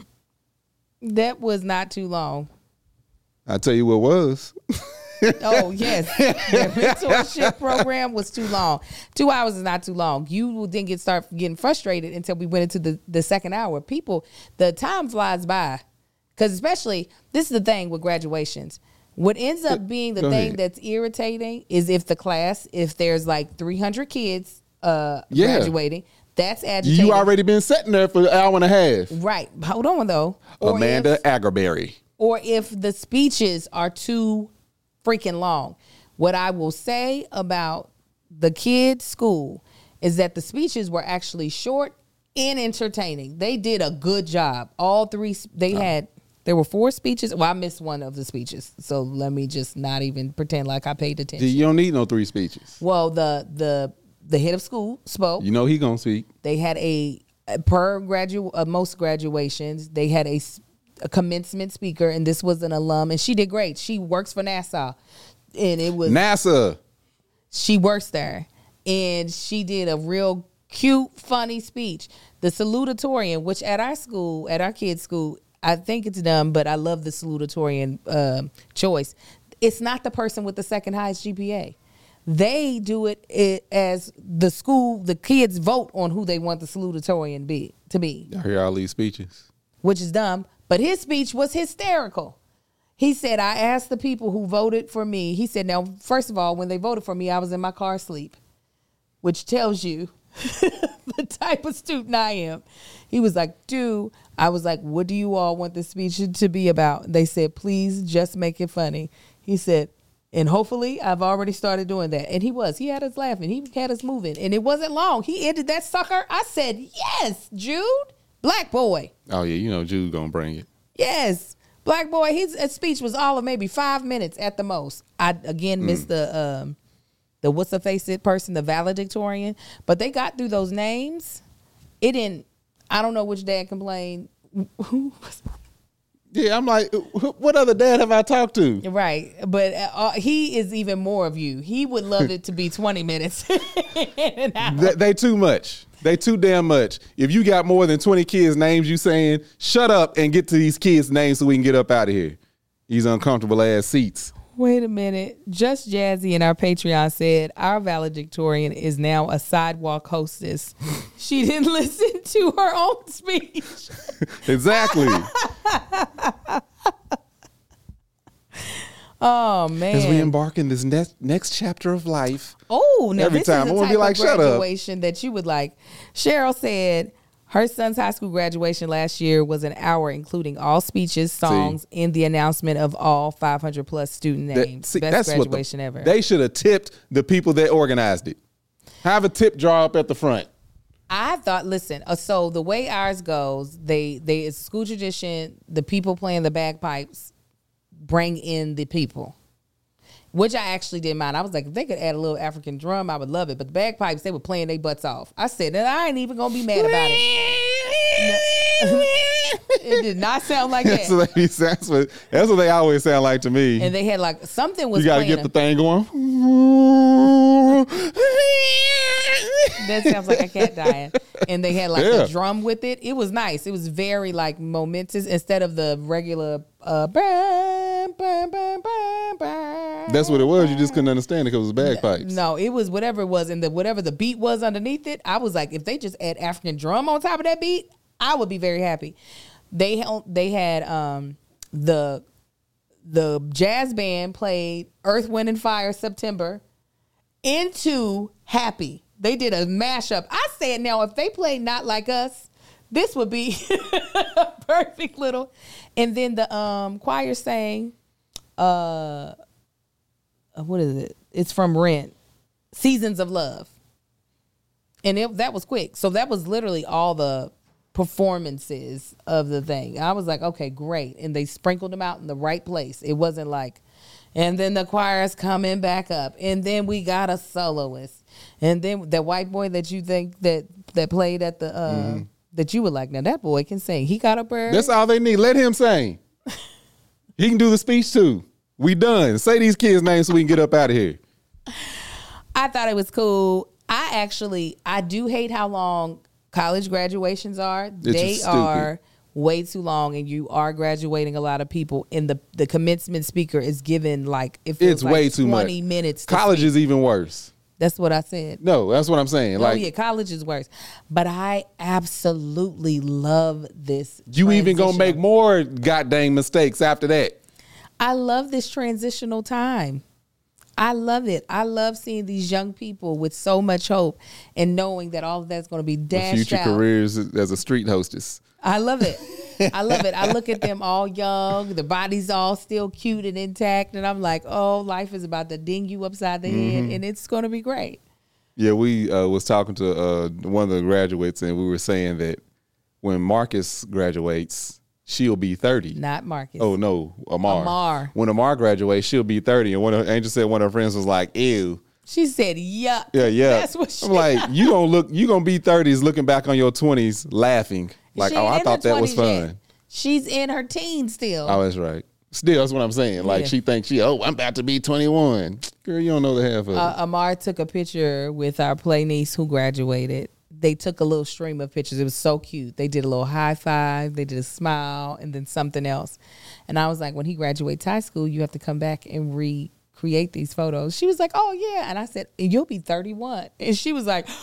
That was not too long. I'll tell you what was. Oh, yes. The mentorship program was too long. Two hours is not too long. You then get start getting frustrated until we went into the, the second hour. People, the time flies by. Because especially, this is the thing with graduations. What ends up being the Go thing ahead. that's irritating is if the class, if there's like three hundred kids uh, Yeah. graduating, that's agitating. You already been sitting there for an hour and a half. Right. Hold on, though. Or Amanda if, Aggerberry. Or if the speeches are too freaking long. What I will say about the kids' school is that the speeches were actually short and entertaining. They did a good job. All three, they had, there were four speeches. Well, I missed one of the speeches. So let me just not even pretend like I paid attention. You don't need no three speeches. Well, the, the, the head of school spoke. You know he gonna speak. They had a, per gradu, uh, most graduations, they had a a commencement speaker, and this was an alum, and she did great. She works for NASA, and it was NASA. She works there, and she did a real cute, funny speech. The salutatorian, which at our school, at our kids' school, I think it's dumb, but I love the salutatorian uh, choice. It's not the person with the second highest G P A. They do it, it as the school, the kids vote on who they want the salutatorian be to be. I hear all these speeches, which is dumb. But his speech was hysterical. He said, I asked the people who voted for me. He said, now, first of all, when they voted for me, I was in my car asleep, which tells you the type of student I am. He was like, dude, I was like, what do you all want this speech to be about? They said, please just make it funny. He said, and hopefully I've already started doing that. And he was. He had us laughing. He had us moving. And it wasn't long. He ended that sucker. I said, yes, Jude. Black boy. Oh, yeah, you know Jude gonna bring it. Yes. Black boy. His speech was all of maybe five minutes at the most. I, again, mm. missed the, um, the what's-a-face-it person, the valedictorian. But they got through those names. It didn't, I don't know which dad complained. Yeah, I'm like, what other dad have I talked to? Right, but uh, he is even more of you. He would love it to be twenty minutes. they, they too much. They too damn much. If you got more than twenty kids' names, you saying, shut up and get to these kids' names so we can get up out of here. These uncomfortable ass seats. Wait a minute. Just Jazzy in our Patreon said, our valedictorian is now a sidewalk hostess. She didn't listen to her own speech. Exactly. Oh, man. As we embark in this next next chapter of life. Oh, now every this time is I the want type to be like, of shut up. graduation that you would like. Cheryl said her son's high school graduation last year was an hour, including all speeches, songs, see, and the announcement of all five hundred plus student names. That, see, Best that's graduation what the, ever. They should have tipped the people that organized it. Have a tip jar up at the front. I thought, listen, uh, so the way ours goes, they they it's school tradition. The people playing the bagpipes bring in the people, which I actually didn't mind. I was like, if they could add a little African drum, I would love it. But the bagpipes, they were playing their butts off. I said, that I ain't even gonna be mad about it. It did not sound like that. That's what, they, that's, what, that's what they always sound like to me. And they had like something was. You got to get a, the thing going. That sounds like a cat dying. And they had like Yeah. a drum with it. It was nice. It was very like momentous instead of the regular. Uh, bam, bam, bam, bam, bam, That's what it was. You just couldn't understand it because it was bagpipes. No, it was whatever it was, and the whatever the beat was underneath it. I was like, if they just add African drum on top of that beat, I would be very happy. They they had um, the the jazz band played Earth, Wind and Fire September into Happy. They did a mashup. I said, now if they played Not Like Us, this would be a perfect little. And then the um, choir sang, uh, what is it? It's from Rent, Seasons of Love. And it, that was quick. So that was literally all the performances of the thing. I was like, okay, great. And they sprinkled them out in the right place. It wasn't like, and then the choir's coming back up. And then we got a soloist. And then that white boy that you think that that played at the, uh, mm-hmm. that you were like, now that boy can sing. He got up there. That's all they need. Let him sing. He can do the speech too. We done. Say these kids' names so we can get up out of here. I thought it was cool. I actually, I do hate how long college graduations are. It's they stupid. are way too long, and you are graduating a lot of people. And the, the commencement speaker is given like, it feels it's like way too twenty much. minutes. To College speak. is even worse. That's what I said. No, that's what I'm saying. Oh, like, yeah, college is worse. But I absolutely love this. You even gonna transition. make more goddamn mistakes after that. I love this transitional time. I love it. I love seeing these young people with so much hope and knowing that all of that's going to be dashed Future out. careers as a street hostess. I love it. I love it. I look at them all young, the body's all still cute and intact, and I'm like, oh, life is about to ding you upside the head, Mm-hmm. and it's going to be great. Yeah, we uh, was talking to uh, one of the graduates, and we were saying that when Marcus graduates, she'll be thirty. Not Marcus. Oh no, Amar. Amar. When Amar graduates, she'll be thirty, and one of Angel said one of her friends was like, "Ew." She said, yuck. Yeah, yeah. That's what she I'm like, you gonna look, you gonna be thirties, looking back on your twenties, laughing like, She oh, ain't I in thought her that was twenties fun. yet. She's in her teens still. Oh, that's right. Still, that's what I'm saying. Like, Yeah. she thinks she, oh, I'm about to be twenty-one. Girl, you don't know the half of Uh, it. Amar took a picture with our play niece who graduated. They took a little stream of pictures. It was so cute. They did a little high five. They did a smile and then something else. And I was like, when he graduates high school, you have to come back and recreate these photos. She was like, oh, yeah. And I said, and you'll be thirty-one. And she was like,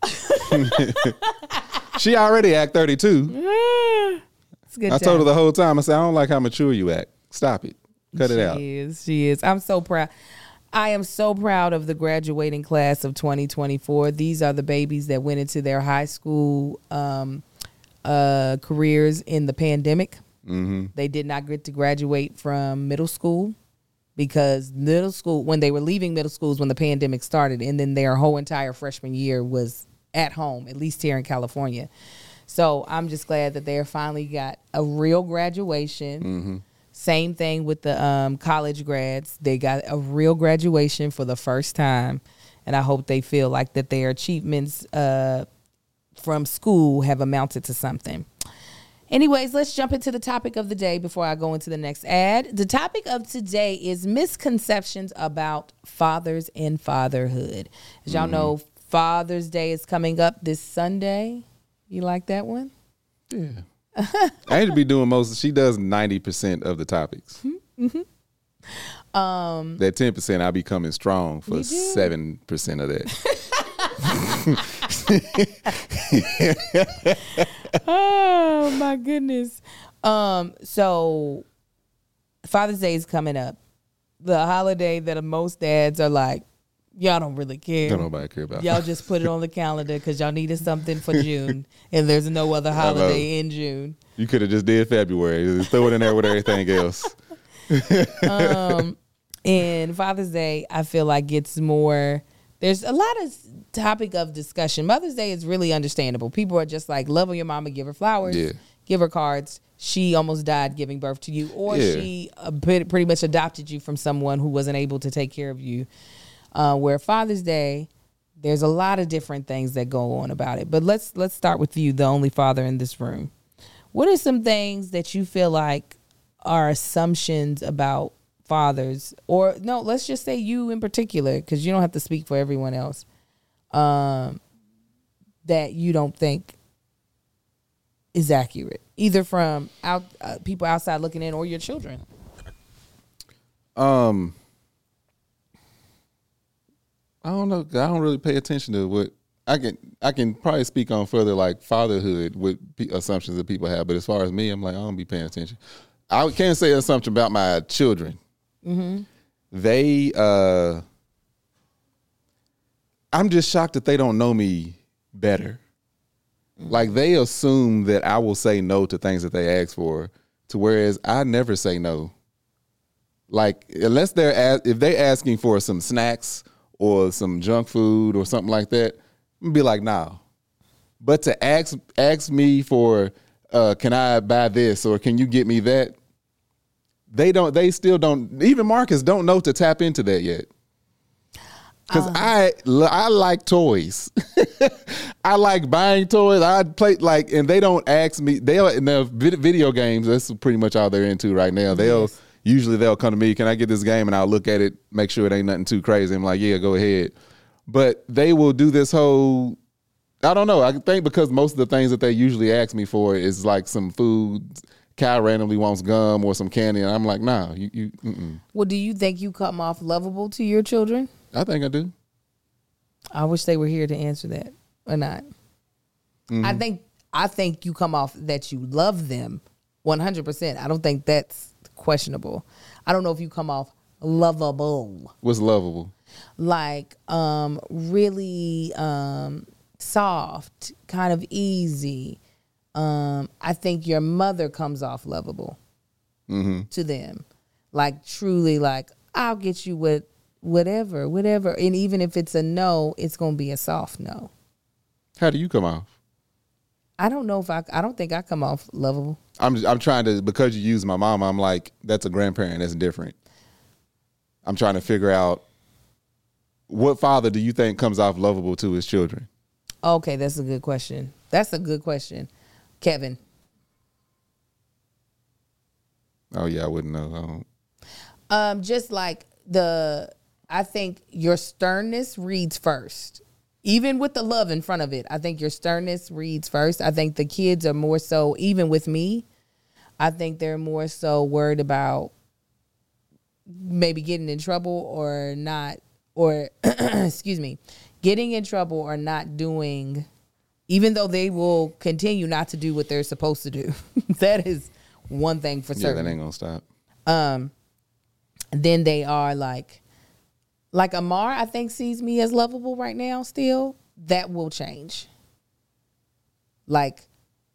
She already act thirty-two. it's a good I time. told her the whole time, I said, I don't like how mature you act. Stop it. Cut she it out. She is. She is. I'm so proud. I am so proud of the graduating class of twenty twenty-four. These are the babies that went into their high school um, uh, careers in the pandemic. Mm-hmm. They did not get to graduate from middle school because middle school, when they were leaving middle schools when the pandemic started, and then their whole entire freshman year was at home, at least here in California. So I'm just glad that they finally got a real graduation. Mm-hmm. Same thing with the um, college grads. They got a real graduation for the first time. And I hope they feel like that their achievements uh, from school have amounted to something. Anyways, let's jump into the topic of the day before I go into the next ad. The topic of today is misconceptions about fathers and fatherhood. As y'all mm-hmm. know, Father's Day is coming up this Sunday. You like that one? Yeah. I need to be doing most. She does ninety percent of the topics. Mm-hmm. Um, that ten percent, I'll be coming strong for seven percent of that. Oh my goodness. Um, so Father's Day is coming up. The holiday that most dads are like, y'all don't really care. Don't nobody care about. Y'all just put it on the calendar because y'all needed something for June, and there's no other holiday in June. You could have just did February. Just throw it in there with everything else. um, and Father's Day, I feel like gets more. There's a lot of topic of discussion. Mother's Day is really understandable. People are just like, love on your mama, give her flowers, yeah. give her cards. She almost died giving birth to you, or yeah. she uh, pretty much adopted you from someone who wasn't able to take care of you. Uh, where Father's Day, there's a lot of different things that go on about it. But let's let's start with you, the only father in this room. What are some things that you feel like are assumptions about fathers? Or no, let's just say you in particular, because you don't have to speak for everyone else, um, that you don't think is accurate, either from out uh, people outside looking in or your children. Um. I don't know. I don't really pay attention to what I can. I can probably speak on further like fatherhood with p- assumptions that people have. But as far as me, I'm like I don't be paying attention. I can't say an assumption about my children. Mm-hmm. They. Uh, I'm just shocked that they don't know me better. Mm-hmm. Like they assume that I will say no to things that they ask for, to whereas I never say no. Like unless they're as, if they asking for some snacks or some junk food or something like that, I'm gonna be like, nah. But to ask ask me for, uh, can I buy this or can you get me that? They don't. They still don't. Even Marcus don't know to tap into that yet. Because um. I I like toys. I like buying toys. I play like, and they don't ask me. They'll in the video games. That's pretty much all they're into right now. They'll. Yes. Usually they'll come to me, can I get this game? And I'll look at it, make sure it ain't nothing too crazy. I'm like, yeah, go ahead. But they will do this whole, I don't know. I think because most of the things that they usually ask me for is like some food. Kyle randomly wants gum or some candy. And I'm like, nah, you, you mm-mm. Well, do you think you come off lovable to your children? I think I do. I wish they were here to answer that or not. Mm-hmm. I think, I think you come off that you love them one hundred percent. I don't think that's questionable. I don't know if you come off lovable. What's lovable? Like um really um soft, kind of easy. Um I think your mother comes off lovable mm-hmm. to them. Like truly like, I'll get you with whatever, whatever. And even if it's a no, it's gonna be a soft no. How do you come off? I don't know if I I don't think I come off lovable. I'm I'm trying to, because you use my mom, I'm like, that's a grandparent, that's different. I'm trying to figure out what father do you think comes off lovable to his children? Okay, that's a good question. That's a good question. Kevin. Oh yeah, I wouldn't know. I don't. Um, just like the I think your sternness reads first. Even with the love in front of it, I think your sternness reads first. I think the kids are more so, even with me, I think they're more so worried about maybe getting in trouble or not, or, excuse me, getting in trouble or not doing, even though they will continue not to do what they're supposed to do. That is one thing for certain. Yeah, that ain't gonna stop. Um, then they are like, like Amar, I think sees me as lovable right now still. That will change. Like,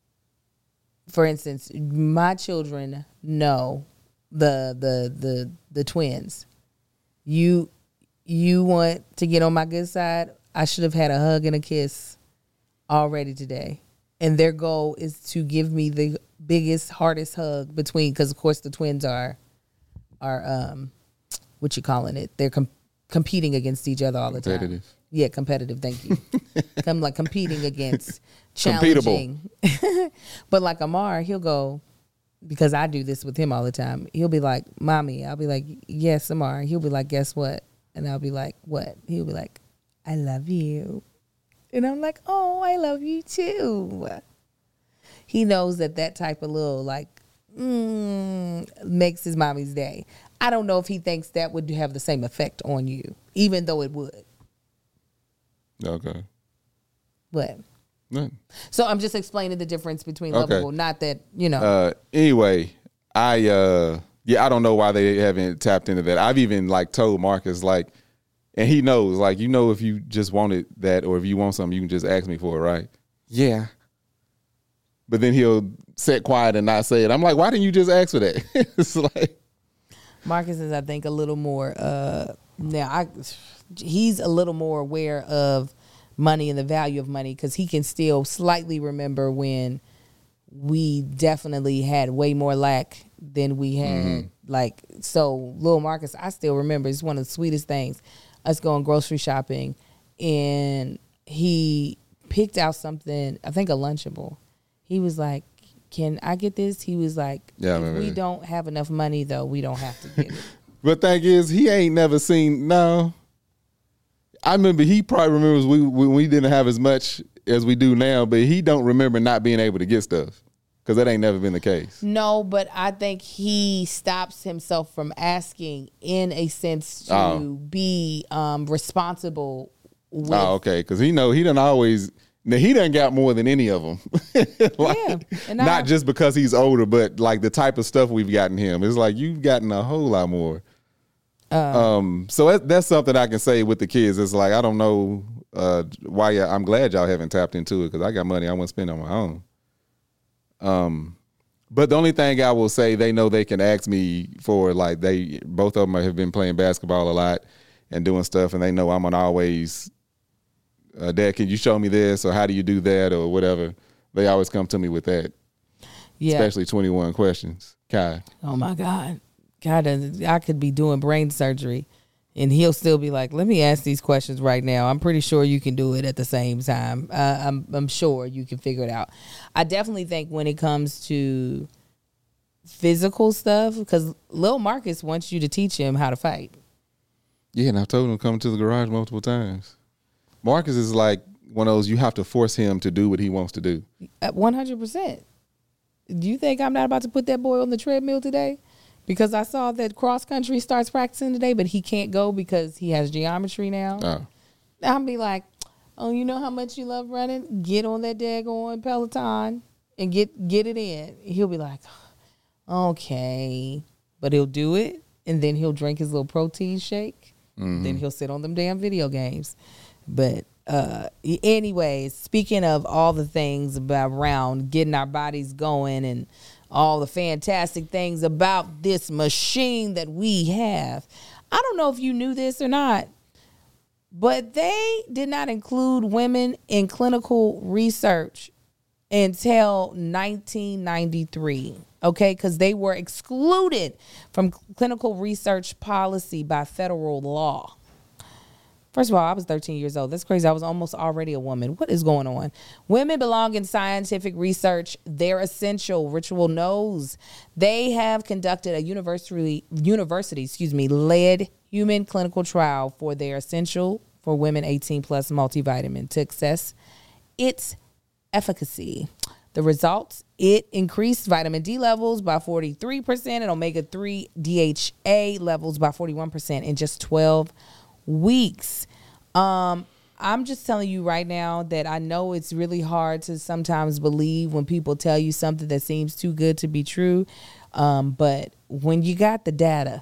for instance, my children know the the the the twins. You you want to get on my good side? I should have had a hug and a kiss already today. And their goal is to give me the biggest, hardest hug between, because of course the twins are are um what you calling it? They're com- competing against each other all the time. Competitive. Yeah, competitive. Thank you. I'm like competing against, challenging. But like Amar, he'll go, because I do this with him all the time. He'll be like, "Mommy," I'll be like, "Yes, Amar." He'll be like, "Guess what?" And I'll be like, "What?" He'll be like, "I love you." And I'm like, "Oh, I love you too." He knows that that type of little like mm, makes his mommy's day. I don't know if he thinks that would have the same effect on you, even though it would. Okay. What? Nothing. So I'm just explaining the difference between Okay. lovable, not that, you know. Uh, anyway, I uh, yeah, I don't know why they haven't tapped into that. I've even like told Marcus like, and he knows like, you know, if you just wanted that or if you want something, you can just ask me for it, right? Yeah. But then he'll sit quiet and not say it. I'm like, why didn't you just ask for that? It's like Marcus is, I think, a little more. Uh, now, I he's a little more aware of money and the value of money because he can still slightly remember when we definitely had way more lack than we had. Mm-hmm. Like, so, little Marcus, I still remember. It's one of the sweetest things. Us going grocery shopping, and he picked out something. I think a Lunchable. He was like, "Can I get this?" He was like, yeah, "If man, we man. don't have enough money, though, we don't have to get it." But thing is, he ain't never seen, no. I remember he probably remembers we when we didn't have as much as we do now, but he don't remember not being able to get stuff because that ain't never been the case. No, but I think he stops himself from asking in a sense to Oh. be um, responsible with. Oh, okay, because he know he done always, now he done got more than any of them. Like, Yeah, and not I- just because he's older, but like the type of stuff we've gotten him. It's like you've gotten a whole lot more. Um, so that, that's something I can say with the kids. It's like I don't know uh, why. Y- I'm glad y'all haven't tapped into it because I got money I want to spend on my own. Um, but the only thing I will say, they know they can ask me for, like they both of them have been playing basketball a lot and doing stuff, and they know I'm gonna always, uh, Dad, can you show me this or how do you do that or whatever. They always come to me with that, Yeah. especially twenty-one questions. Kai. Oh my God. God, I could be doing brain surgery and he'll still be like, "Let me ask these questions right now. I'm pretty sure you can do it at the same time. Uh, I'm, I'm sure you can figure it out." I definitely think when it comes to physical stuff, because Lil Marcus wants you to teach him how to fight. Yeah, and I've told him to come to the garage multiple times. Marcus is like one of those, you have to force him to do what he wants to do. At one hundred percent. Do you think I'm not about to put that boy on the treadmill today? Because I saw that cross country starts practicing today, but he can't go because he has geometry now. Oh. I'll be like, "Oh, you know how much you love running? Get on that daggone Peloton and get get it in." He'll be like, "Okay." But he'll do it, and then he'll drink his little protein shake. Mm-hmm. Then he'll sit on them damn video games. But uh, anyways, speaking of all the things about around getting our bodies going and all the fantastic things about this machine that we have, I don't know if you knew this or not, but they did not include women in clinical research until nineteen ninety-three, okay? Because they were excluded from clinical research policy by federal law. First of all, I was thirteen years old. That's crazy. I was almost already a woman. What is going on? Women belong in scientific research. They're essential. Ritual knows. They have conducted a university, university, excuse me, led human clinical trial for their essential for women eighteen plus multivitamin to assess its efficacy. The results, it increased vitamin D levels by forty-three percent and omega three D H A levels by forty-one percent in just twelve weeks. Um, I'm just telling you right now that I know it's really hard to sometimes believe when people tell you something that seems too good to be true. Um, but when you got the data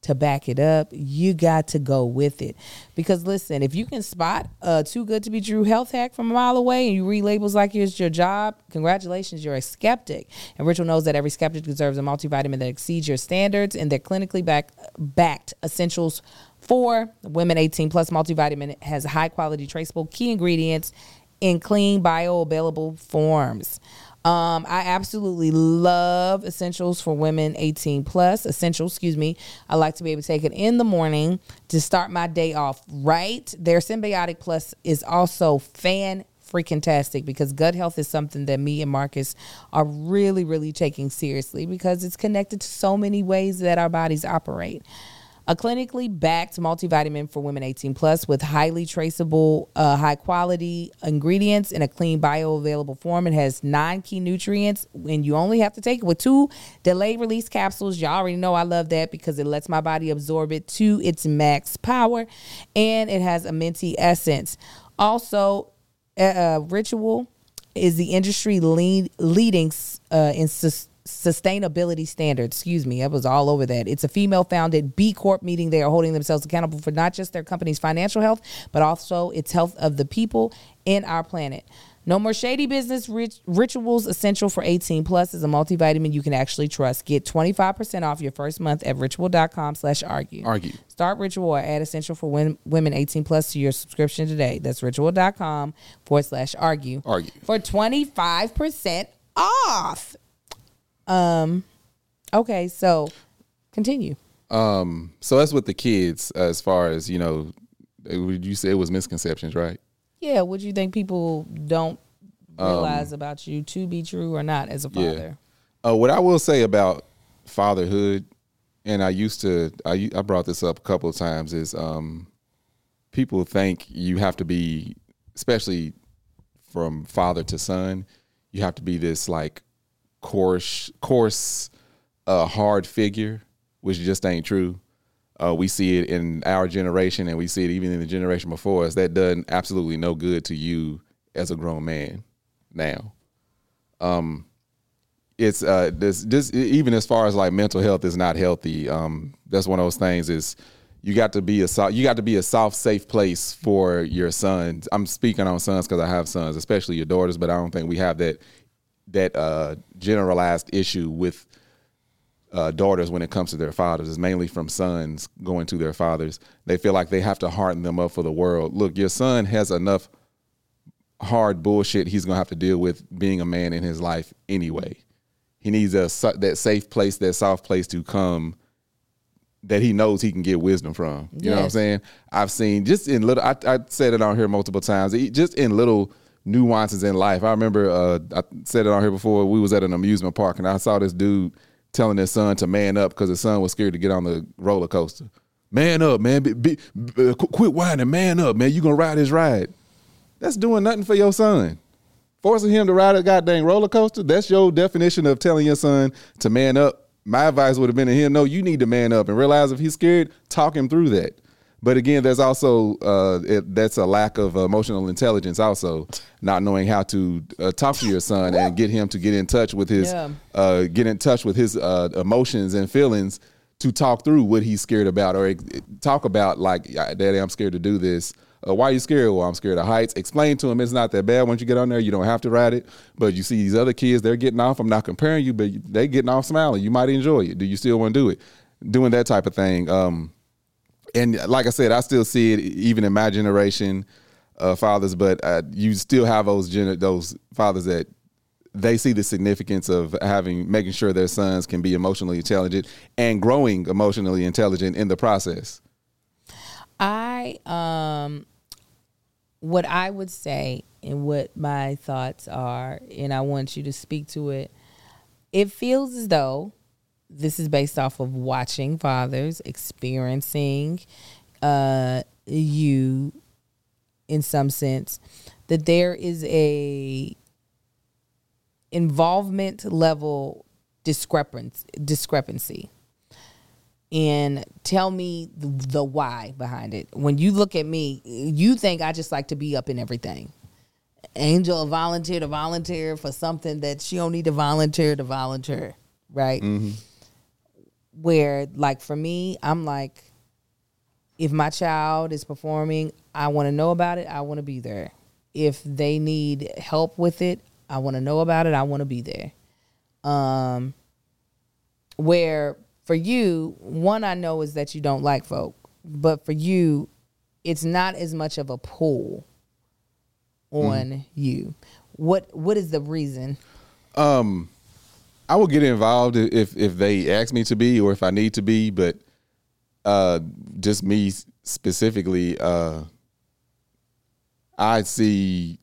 to back it up, you got to go with it. Because listen, if you can spot a too good to be true health hack from a mile away and you read labels like it's your job, congratulations, you're a skeptic. And Ritual knows that every skeptic deserves a multivitamin that exceeds your standards, and their clinically back, backed essentials for women eighteen plus multivitamin has high quality traceable key ingredients in clean bioavailable forms. Um, I absolutely love Essentials for Women eighteen plus. Essentials, excuse me. I like to be able to take it in the morning to start my day off right. Their Symbiotic Plus is also fan freaking tastic because gut health is something that me and Marcus are really, really taking seriously because it's connected to so many ways that our bodies operate. A clinically backed multivitamin for women eighteen plus with highly traceable, uh, high quality ingredients in a clean bioavailable form. It has nine key nutrients and you only have to take it with two delayed release capsules. Y'all already know I love that because it lets my body absorb it to its max power, and it has a minty essence. Also, uh, Ritual is the industry lead, leading uh, in sus- sustainability standards. Excuse me, I was all over that. It's a female-founded B Corp, meaning they are holding themselves accountable for not just their company's financial health, but also its health of the people in our planet. No more shady business. Rit- Rituals Essential for eighteen plus is a multivitamin you can actually trust. Get twenty-five percent off your first month at ritual.com slash argue. Argue. Start Ritual or add Essential for win- Women eighteen plus to your subscription today. That's ritual.com forward slash argue. Argue. For twenty-five percent off. Um, okay, so continue. Um, so that's with the kids, uh, as far as, you know, would you say it was misconceptions, right? Yeah, what do you think people don't realize Um, about you to be true or not as a Yeah. father? Uh, what I will say about fatherhood, and I used to, I, I brought this up a couple of times, is um, people think you have to be, especially from father to son, you have to be this like coarse, coarse, uh, hard figure, which just ain't true. Uh, we see it in our generation, and we see it even in the generation before us. That does absolutely no good to you as a grown man now. Um, it's uh, this, this even as far as like mental health is not healthy. Um, that's one of those things. Is you got to be a so- you got to be a soft, safe place for your sons. I'm speaking on sons because I have sons, especially your daughters, but I don't think we have that that uh, generalized issue with uh, daughters when it comes to their fathers. It's mainly from sons going to their fathers. They feel like they have to harden them up for the world. Look, your son has enough hard bullshit he's going to have to deal with being a man in his life anyway. He needs a that safe place, that soft place to come that he knows he can get wisdom from. You yes. know what I'm saying? I've seen just in little, I, I said it on here multiple times, just in little nuances in life. I remember uh, I said it on here before. We was at an amusement park and I saw this dude telling his son to man up because his son was scared to get on the roller coaster. Man up, man. Be, be, be, quit whining. Man up, man. You gonna ride his ride. That's doing nothing for your son. Forcing him to ride a goddamn roller coaster, that's your definition of telling your son to man up. My advice would have been to him, no, you need to man up and realize if he's scared, talk him through that. But again, there's also, uh, it, that's a lack of emotional intelligence also, not knowing how to uh, talk to your son and get him to get in touch with his, yeah. uh, get in touch with his uh, emotions and feelings to talk through what he's scared about, or talk about like, Daddy, I'm scared to do this. Uh, why are you scared? Well, I'm scared of heights. Explain to him it's not that bad. Once you get on there, you don't have to ride it. But you see these other kids, they're getting off. I'm not comparing you, but they getting off smiling. You might enjoy it. Do you still want to do it? Doing that type of thing. Um, and like I said, I still see it even in my generation, uh, fathers. But uh, you still have those gener- those fathers that they see the significance of having making sure their sons can be emotionally intelligent and growing emotionally intelligent in the process. I um. What I would say and what my thoughts are, and I want you to speak to it, it feels as though this is based off of watching fathers, experiencing uh, you in some sense, that there is a involvement level discrepancy. discrepancy. And tell me the, the why behind it. When you look at me, you think I just like to be up in everything. Angel volunteer to volunteer for something that she don't need to volunteer to volunteer, right? Mm-hmm. where, like, for me, I'm like, if my child is performing, I want to know about it. I want to be there. If they need help with it, I want to know about it. I want to be there. Um, where for you, one I know is that you don't like folk, but for you, it's not as much of a pull on mm. you. What What is the reason? Um, I will get involved if if they ask me to be or if I need to be, but uh, just me specifically, uh, I see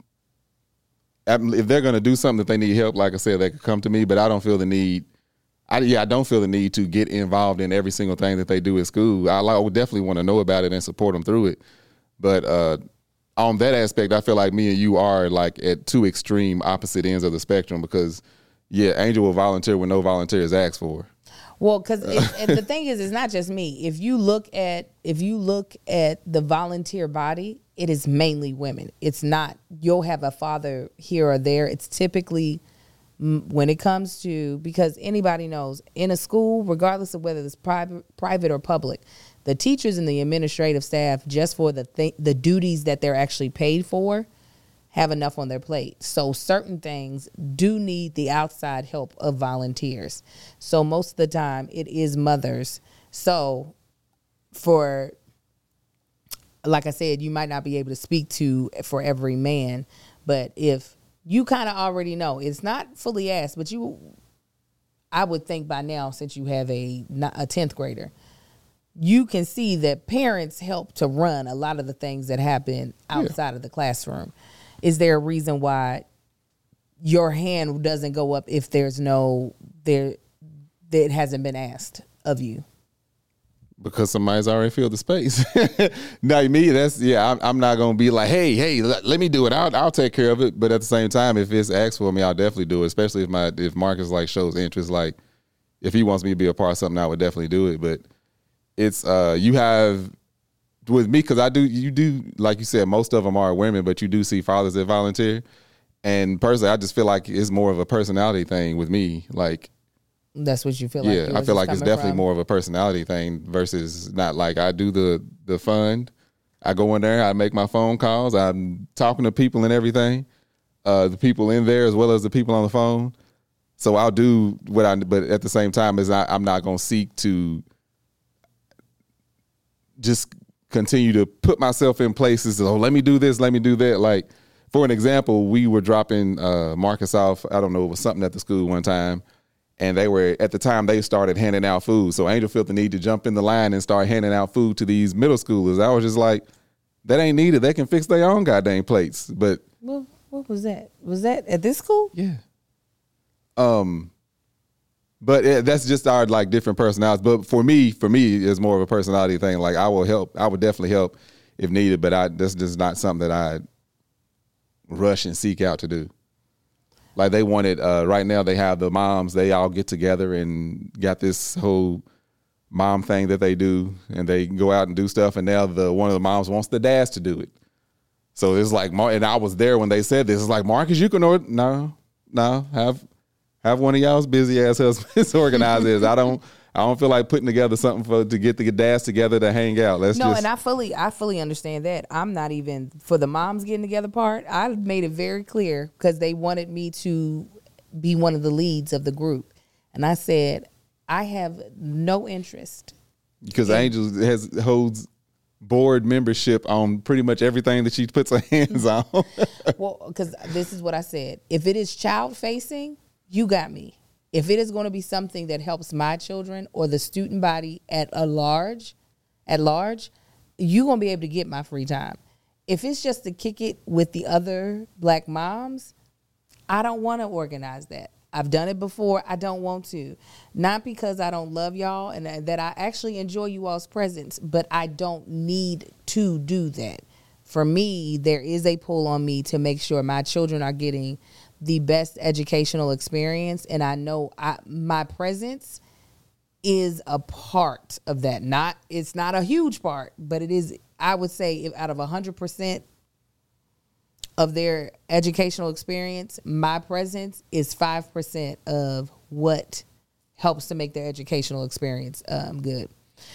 if they're going to do something that they need help. Like I said, they could come to me, but I don't feel the need. I, yeah, I don't feel the need to get involved in every single thing that they do at school. I, I would definitely want to know about it and support them through it. But uh, on that aspect, I feel like me and you are like at two extreme opposite ends of the spectrum because, yeah, Angel will volunteer when no volunteers asked for. Well, because the thing is, it's not just me. If you look at if you look at the volunteer body, it is mainly women. It's not, you'll have a father here or there. It's typically, when it comes to, because anybody knows, in a school, regardless of whether it's private, private or public, the teachers and the administrative staff, just for the th- the duties that they're actually paid for, have enough on their plate. So certain things do need the outside help of volunteers. So most of the time, it is mothers. So for, like I said, you might not be able to speak to for every man, but if you kind of already know, it's not fully asked, but you, I would think by now, since you have a a tenth grader, you can see that parents help to run a lot of the things that happen outside yeah. of the classroom. Is there a reason why your hand doesn't go up if there's no, there, that it hasn't been asked of you? Because somebody's already filled the space. Now, me, that's, yeah, I'm, I'm not going to be like, hey, hey, let, let me do it. I'll, I'll take care of it. But at the same time, if it's asked for me, I'll definitely do it, especially if my, if Marcus like shows interest. Like, if he wants me to be a part of something, I would definitely do it. But it's, uh, you have, with me, because I do, you do, like you said, most of them are women, but you do see fathers that volunteer. And personally, I just feel like it's more of a personality thing with me. Like, that's what you feel yeah, like. Yeah, I feel like it's definitely from. more of a personality thing versus not like I do the the fund. I go in there, I make my phone calls, I'm talking to people and everything, uh, the people in there as well as the people on the phone. So I'll do what I, but at the same time, is I, I'm not going to seek to just continue to put myself in places. Oh, let me do this, let me do that. Like, for an example, we were dropping uh, Marcus off. I don't know, it was something at the school one time. And they were, at the time, they started handing out food. So Angel felt the need to jump in the line and start handing out food to these middle schoolers. I was just like, that ain't needed. They can fix their own goddamn plates. But well, what was that? Was that at this school? Yeah. Um, but it, that's just our like different personalities. But for me, for me, it's more of a personality thing. Like I will help. I would definitely help if needed. But I that's just not something that I rush and seek out to do. Like they wanted, uh, right now they have the moms, they all get together and got this whole mom thing that they do, and they go out and do stuff, and now the one of the moms wants the dads to do it. So it's like, and I was there when they said this, it's like, Marcus, you can order, no, no, have have one of y'all's busy ass husbands organize this. I don't, I don't feel like putting together something for to get the dads together to hang out. Let's no, just. And I fully, I fully understand that. I'm not even for the moms getting together part. I made it very clear because they wanted me to be one of the leads of the group, and I said I have no interest. Because in, Angel has holds board membership on pretty much everything that she puts her hands on. Well, because this is what I said: if it is child facing, you got me. If it is going to be something that helps my children or the student body at a large, at large, you're going to be able to get my free time. If it's just to kick it with the other black moms, I don't want to organize that. I've done it before. I don't want to. Not because I don't love y'all and that I actually enjoy you all's presence, but I don't need to do that. For me, there is a pull on me to make sure my children are getting the best educational experience, and I know I, my presence is a part of that. Not, it's not a huge part, but it is. I would say, if out of a hundred percent of their educational experience, my presence is five percent of what helps to make their educational experience um, good.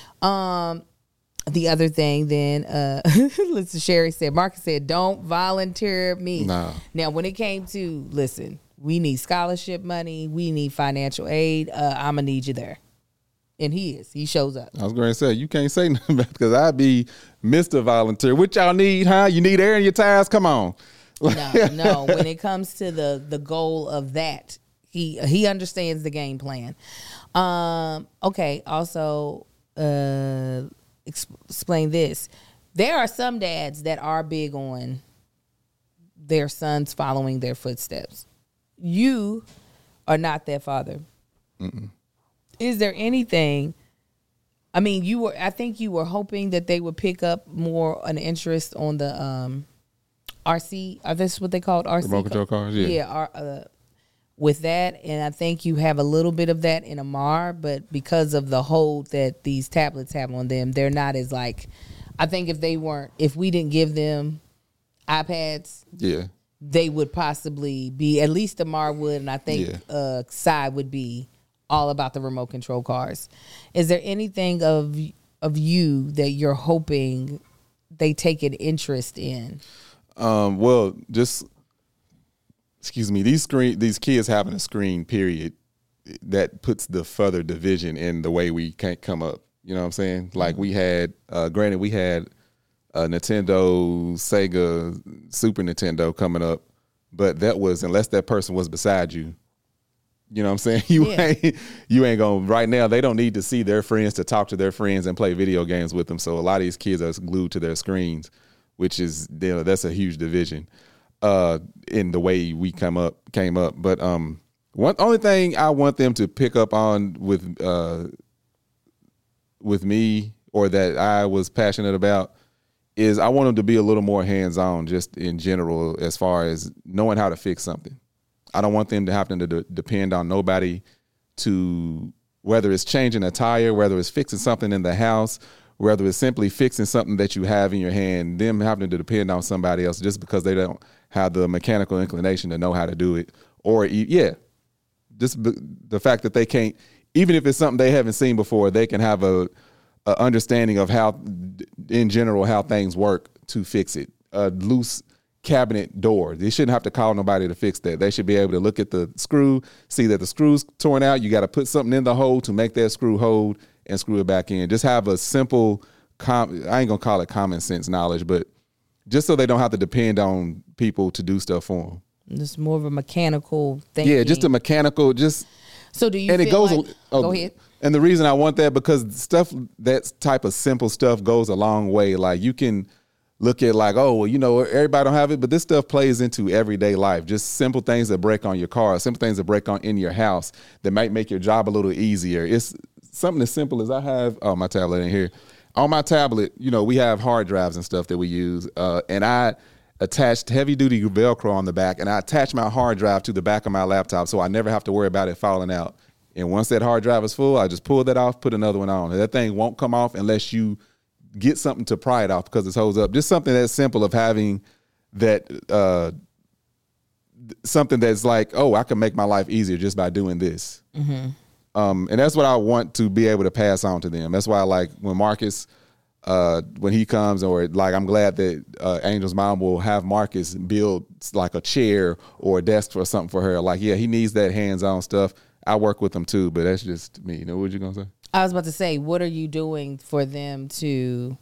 Um, the other thing then, uh, listen, Sherry said, Marcus said, don't volunteer me. No. Now, when it came to, listen, we need scholarship money, we need financial aid, uh, I'm going to need you there. And he is. He shows up. I was going to say, you can't say nothing about because I'd be Mister Volunteer. What y'all need, huh? You need air in your tires? Come on. No, no. When it comes to the the goal of that, he he understands the game plan. Um, okay. Also, uh, ex- explain this. There are some dads that are big on their sons following their footsteps. You are not that father. Mm-mm. Is there anything? I mean, you were. I think you were hoping that they would pick up more an interest on the um, R C. Are this what they called R C? Remote control cars. Yeah. Yeah. R, uh, with that, and I think you have a little bit of that in Amar, but because of the hold that these tablets have on them, they're not as like. I think if they weren't, if we didn't give them iPads, yeah, they would possibly be at least Amar would, and I think Yeah. uh, Sai would be all about the remote control cars. Is there anything of of you that you're hoping they take an interest in? Um, well, just excuse me. These screen, these kids having a screen period, that puts the further division in the way we can't come up. You know what I'm saying? Like we had, uh, granted, we had a Nintendo, Sega, Super Nintendo coming up, but that was unless that person was beside you. You know what I'm saying? You Yeah. ain't you ain't gonna right now. They don't need to see their friends to talk to their friends and play video games with them. So a lot of these kids are glued to their screens, which is you know, that's a huge division uh, in the way we come up came up. But um, one only thing I want them to pick up on with uh, with me or that I was passionate about is I want them to be a little more hands on, just in general, as far as knowing how to fix something. I don't want them to have to de- depend on nobody to, whether it's changing a tire, whether it's fixing something in the house, whether it's simply fixing something that you have in your hand, them having to depend on somebody else just because they don't have the mechanical inclination to know how to do it. Or, yeah, just b- the fact that they can't, even if it's something they haven't seen before, they can have a, a understanding of how, in general, how things work to fix it. A loose cabinet door. They shouldn't have to call nobody to fix that. They should be able to look at the screw, see that the screw's torn out. You got to put something in the hole to make that screw hold and screw it back in. Just have a simple, com- I ain't going to call it common sense knowledge, but just so they don't have to depend on people to do stuff for them. It's more of a mechanical thing. Yeah, just a mechanical, just. So do you and feel it goes, like, oh, go ahead. And the reason I want that, because stuff, that type of simple stuff goes a long way. Like you can look at like, oh, well, you know, everybody don't have it, but this stuff plays into everyday life. Just simple things that break on your car, simple things that break on in your house that might make your job a little easier. It's something as simple as I have, oh, my tablet in here. On my tablet, you know, we have hard drives and stuff that we use. Uh, and I attached heavy duty Velcro on the back, and I attached my hard drive to the back of my laptop so I never have to worry about it falling out. And once that hard drive is full, I just pull that off, put another one on. And that thing won't come off unless you get something to pry it off because it holds up. Just something that's simple of having that, uh, something that's like, oh, I can make my life easier just by doing this. Mm-hmm. Um, and that's what I want to be able to pass on to them. That's why I like when Marcus, uh, when he comes, or like I'm glad that uh, Angel's mom will have Marcus build like a chair or a desk or something for her. Like, yeah, he needs that hands-on stuff. I work with them too, but that's just me. You know what you gonna say? I was about to say, what are you doing for them to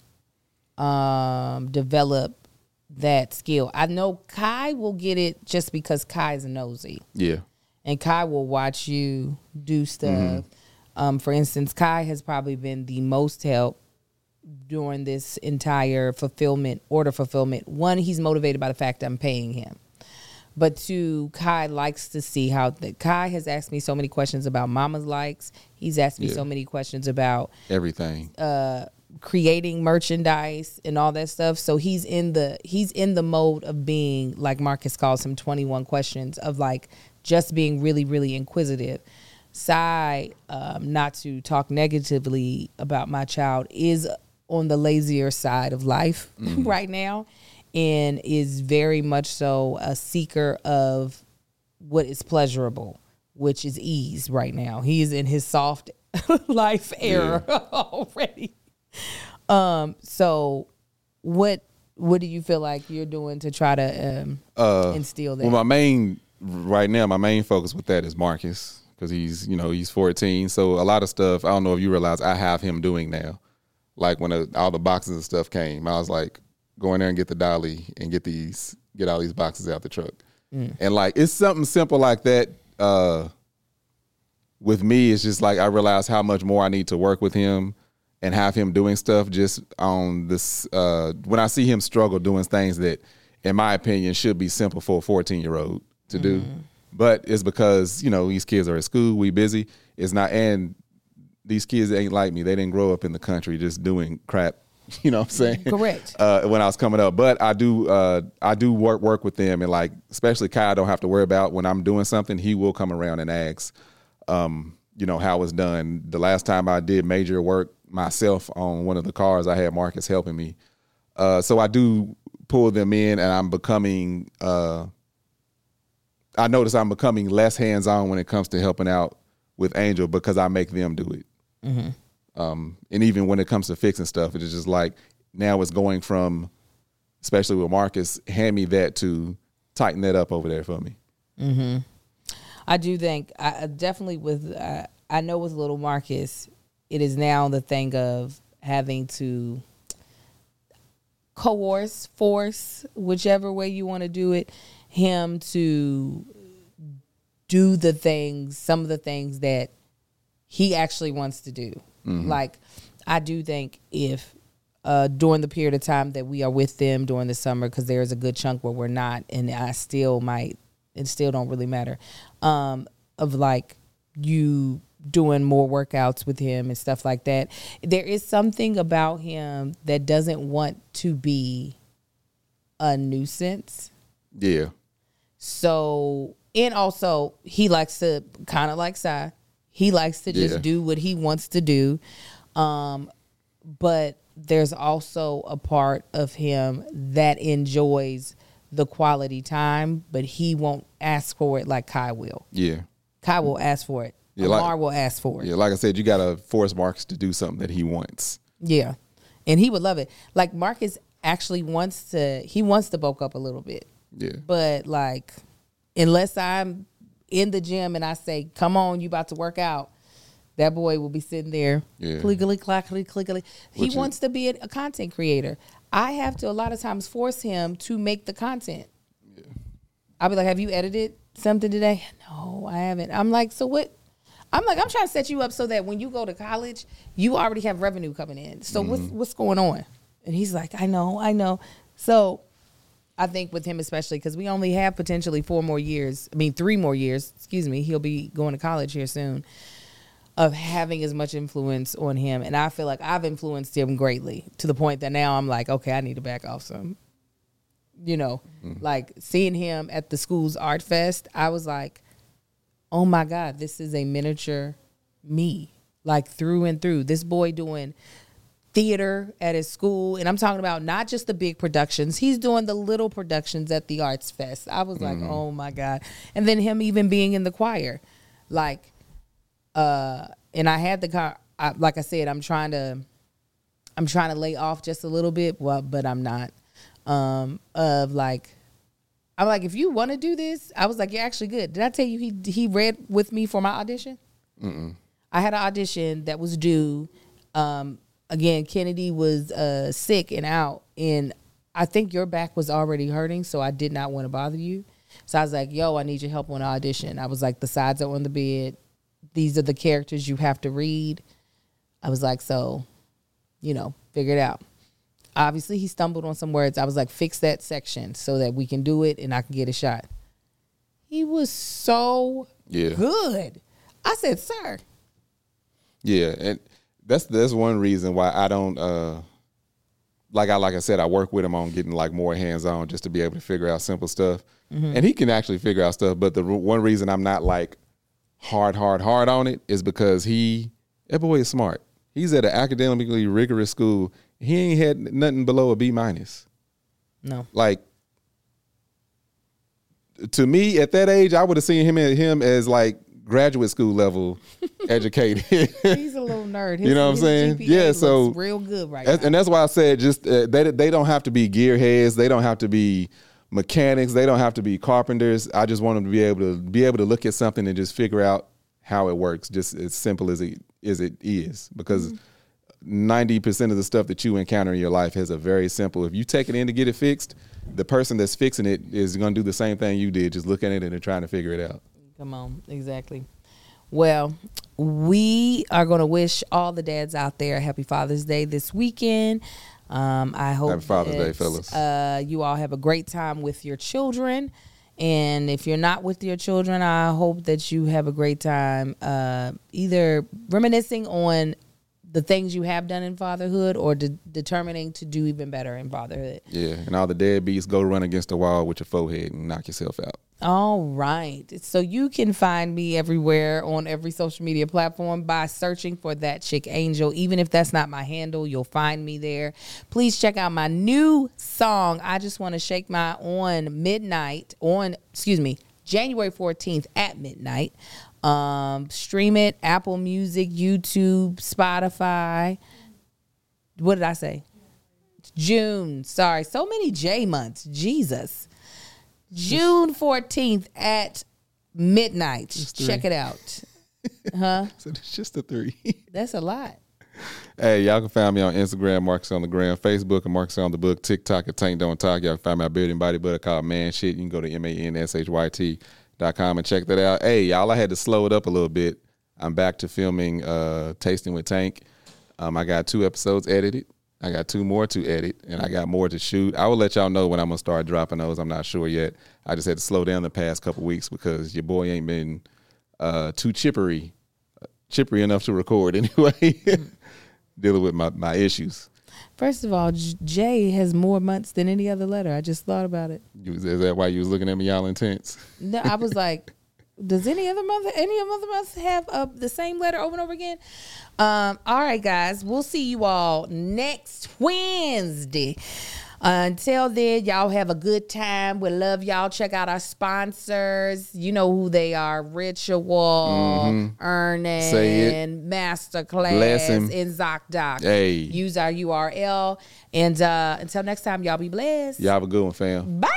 um, develop that skill? I know Kai will get it just because Kai's nosy. Yeah. And Kai will watch you do stuff. Mm-hmm. Um, for instance, Kai has probably been the most help during this entire fulfillment, order fulfillment. One, he's motivated by the fact that I'm paying him. But two, Kai likes to see how the, Kai has asked me so many questions about Mama's likes. He's asked me yeah. so many questions about everything, uh, creating merchandise and all that stuff. So he's in the he's in the mode of being, like Marcus calls him, twenty-one questions, of like just being really, really inquisitive. Sai, um, not to talk negatively about my child, is on the lazier side of life mm. right now. And is very much so a seeker of what is pleasurable, which is ease right now. He is in his soft life era yeah. already. Um, so what what do you feel like you're doing to try to um, uh, instill that? Well, my main right now, my main focus with that is Marcus, because he's you know he's fourteen. So a lot of stuff I don't know if you realize I have him doing now. Like when a, all the boxes and stuff came, I was like, go in there and get the dolly and get these get all these boxes out the truck. Mm. And like it's something simple like that. Uh, with me, it's just like I realize how much more I need to work with him and have him doing stuff just on this. Uh, when I see him struggle doing things that, in my opinion, should be simple for a fourteen-year-old to mm. do. But it's because, you know, these kids are at school, we busy. It's not, and these kids ain't like me. They didn't grow up in the country just doing crap. You know what I'm saying? Correct. Uh, when I was coming up. But I do uh, I do work work with them, and like especially Kai, I don't have to worry about when I'm doing something, he will come around and ask, um, you know, how it's done. The last time I did major work myself on one of the cars, I had Marcus helping me. Uh, so I do pull them in, and I'm becoming uh, I notice I'm becoming less hands-on when it comes to helping out with Angel because I make them do it. Mm-hmm. Um, and even when it comes to fixing stuff, it's just like now it's going from, especially with Marcus, hand me that to tighten that up over there for me. Mm-hmm. I do think, I definitely with, uh, I know with little Marcus, it is now the thing of having to coerce, force, whichever way you want to do it, him to do the things, some of the things that he actually wants to do. Mm-hmm. Like, I do think if uh, during the period of time that we are with them during the summer, because there's a good chunk where we're not, and I still might, it still don't really matter, um, of like you doing more workouts with him and stuff like that. There is something about him that doesn't want to be a nuisance. Yeah. So, and also he likes to, kind of like Si, he likes to just yeah. do what he wants to do. Um, but there's also a part of him that enjoys the quality time, but he won't ask for it like Kai will. Yeah. Kai will ask for it. Yeah, Amar like, will ask for it. Yeah, like I said, you got to force Marcus to do something that he wants. Yeah. And he would love it. Like Marcus actually wants to, he wants to bulk up a little bit. Yeah. But like, unless I'm in the gym and I say, come on, you about to work out, that boy will be sitting there, yeah. clickily, clackily, clickily. He what wants you? to be a, a content creator. I have to a lot of times force him to make the content. Yeah. I'll be like, have you edited something today? No, I haven't. I'm like, so what? I'm like, I'm trying to set you up so that when you go to college, you already have revenue coming in. So mm-hmm. what's what's going on? And he's like, I know, I know. So I think with him especially, because we only have potentially four more years, I mean, three more years, excuse me, he'll be going to college here soon, of having as much influence on him. And I feel like I've influenced him greatly to the point that now I'm like, okay, I need to back off some. You know, mm. like seeing him at the school's art fest, I was like, oh my God, this is a miniature me, like through and through. This boy doing theater at his school, and I'm talking about not just the big productions. He's doing the little productions at the Arts Fest. I was like, mm-hmm. oh my God. And then him even being in the choir. Like, uh, and I had the car, I, like I said, I'm trying to, I'm trying to lay off just a little bit, well, but I'm not, um, of like, I'm like, if you want to do this, I was like, you're actually good. Did I tell you he he read with me for my audition? Mm-mm. I had an audition that was due, um, again, Kennedy was uh, sick and out, and I think your back was already hurting, so I did not want to bother you. So I was like, yo, I need your help on the audition. I was like, the sides are on the bed. These are the characters you have to read. I was like, so, you know, figure it out. Obviously, he stumbled on some words. I was like, fix that section so that we can do it and I can get a shot. He was so yeah. good. I said, sir. Yeah, and that's that's one reason why I don't uh, like I like I said I work with him on getting like more hands on just to be able to figure out simple stuff, mm-hmm. and he can actually figure out stuff. But the one reason I'm not like hard, hard, hard on it is because he that boy is smart. He's at an academically rigorous school. He ain't had nothing below a B minus. No, like to me at that age, I would have seen him him as like graduate school level educated. He's a little nerd. His, you know what I'm saying? G P A Yeah, so looks real good right and, now. and that's why I said just uh, they they don't have to be gearheads. They don't have to be mechanics. They don't have to be carpenters. I just want them to be able to be able to look at something and just figure out how it works, just as simple as it as it is. Because ninety mm-hmm. percent of the stuff that you encounter in your life has a very simple. If you take it in to get it fixed, the person that's fixing it is going to do the same thing you did, just looking at it and trying to figure it out. Come on, exactly. Well, we are going to wish all the dads out there a happy Father's Day this weekend. Um, I hope Happy Father's that, Day, fellas. Uh, you all have a great time with your children. And if you're not with your children, I hope that you have a great time uh, either reminiscing on the things you have done in fatherhood or de- determining to do even better in fatherhood. Yeah, and all the deadbeats, go run against the wall with your forehead and knock yourself out. All right. So you can find me everywhere on every social media platform by searching for That Chick Angel. Even if that's not my handle, you'll find me there. Please check out my new song, I Just Want to Shake My, on midnight, on, excuse me, January fourteenth at midnight. Um, stream it, Apple Music, YouTube, Spotify. What did I say? June. Sorry. So many J months. Jesus. June fourteenth at midnight. Check it out. Huh? So it's just a three. That's a lot. Hey, y'all can find me on Instagram, Marcus on the Gram, Facebook, and Marcus on the Book, TikTok, at Tank Don't Talk. Y'all can find my building body butter called Man Shit. You can go to M A N S H Y T dot com and check that out. Hey, y'all, I had to slow it up a little bit. I'm back to filming uh, Tasting with Tank. Um, I got two episodes edited. I got two more to edit, and I got more to shoot. I will let y'all know when I'm going to start dropping those. I'm not sure yet. I just had to slow down the past couple weeks because your boy ain't been uh, too chippery, chippery enough to record anyway, dealing with my, my issues. First of all, J has more months than any other letter. I just thought about it. You, is that why you was looking at me y'all intense? No, I was like, does any other month, any other month have uh, the same letter over and over again? Um, all right, guys, we'll see you all next Wednesday. Uh, until then, y'all have a good time. We love y'all. Check out our sponsors. You know who they are: Ritual, mm-hmm. Earning, Masterclass, and ZocDoc. Hey. Use our U R L. And uh, until next time, y'all be blessed. Y'all have a good one, fam. Bye.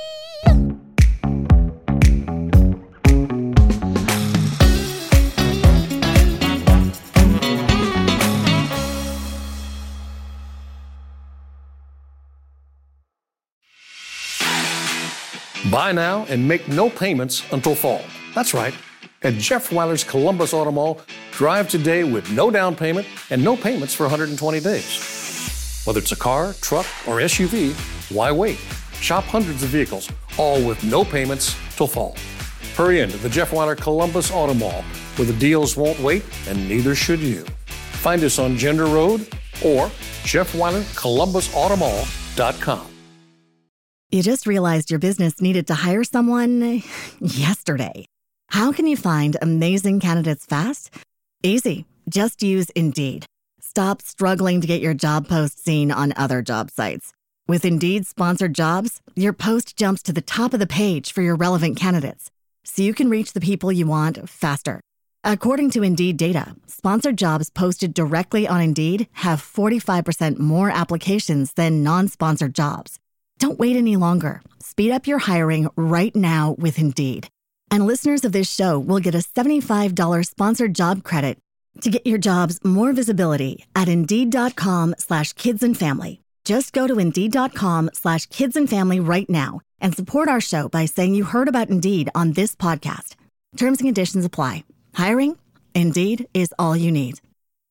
Buy now and make no payments until fall. That's right. At Jeff Weiler's Columbus Auto Mall, drive today with no down payment and no payments for one hundred twenty days. Whether it's a car, truck, or S U V, why wait? Shop hundreds of vehicles, all with no payments till fall. Hurry into the Jeff Weiler Columbus Auto Mall, where the deals won't wait and neither should you. Find us on Gender Road or Jeff Weiler Columbus Auto Mall dot com. You just realized your business needed to hire someone yesterday. How can you find amazing candidates fast? Easy. Just use Indeed. Stop struggling to get your job post seen on other job sites. With Indeed sponsored jobs, your post jumps to the top of the page for your relevant candidates, so you can reach the people you want faster. According to Indeed data, sponsored jobs posted directly on Indeed have forty-five percent more applications than non-sponsored jobs. Don't wait any longer. Speed up your hiring right now with Indeed. And listeners of this show will get a seventy-five dollars sponsored job credit to get your jobs more visibility at Indeed.com slash kids and family. Just go to Indeed.com slash kids and family right now and support our show by saying you heard about Indeed on this podcast. Terms and conditions apply. Hiring? Indeed is all you need.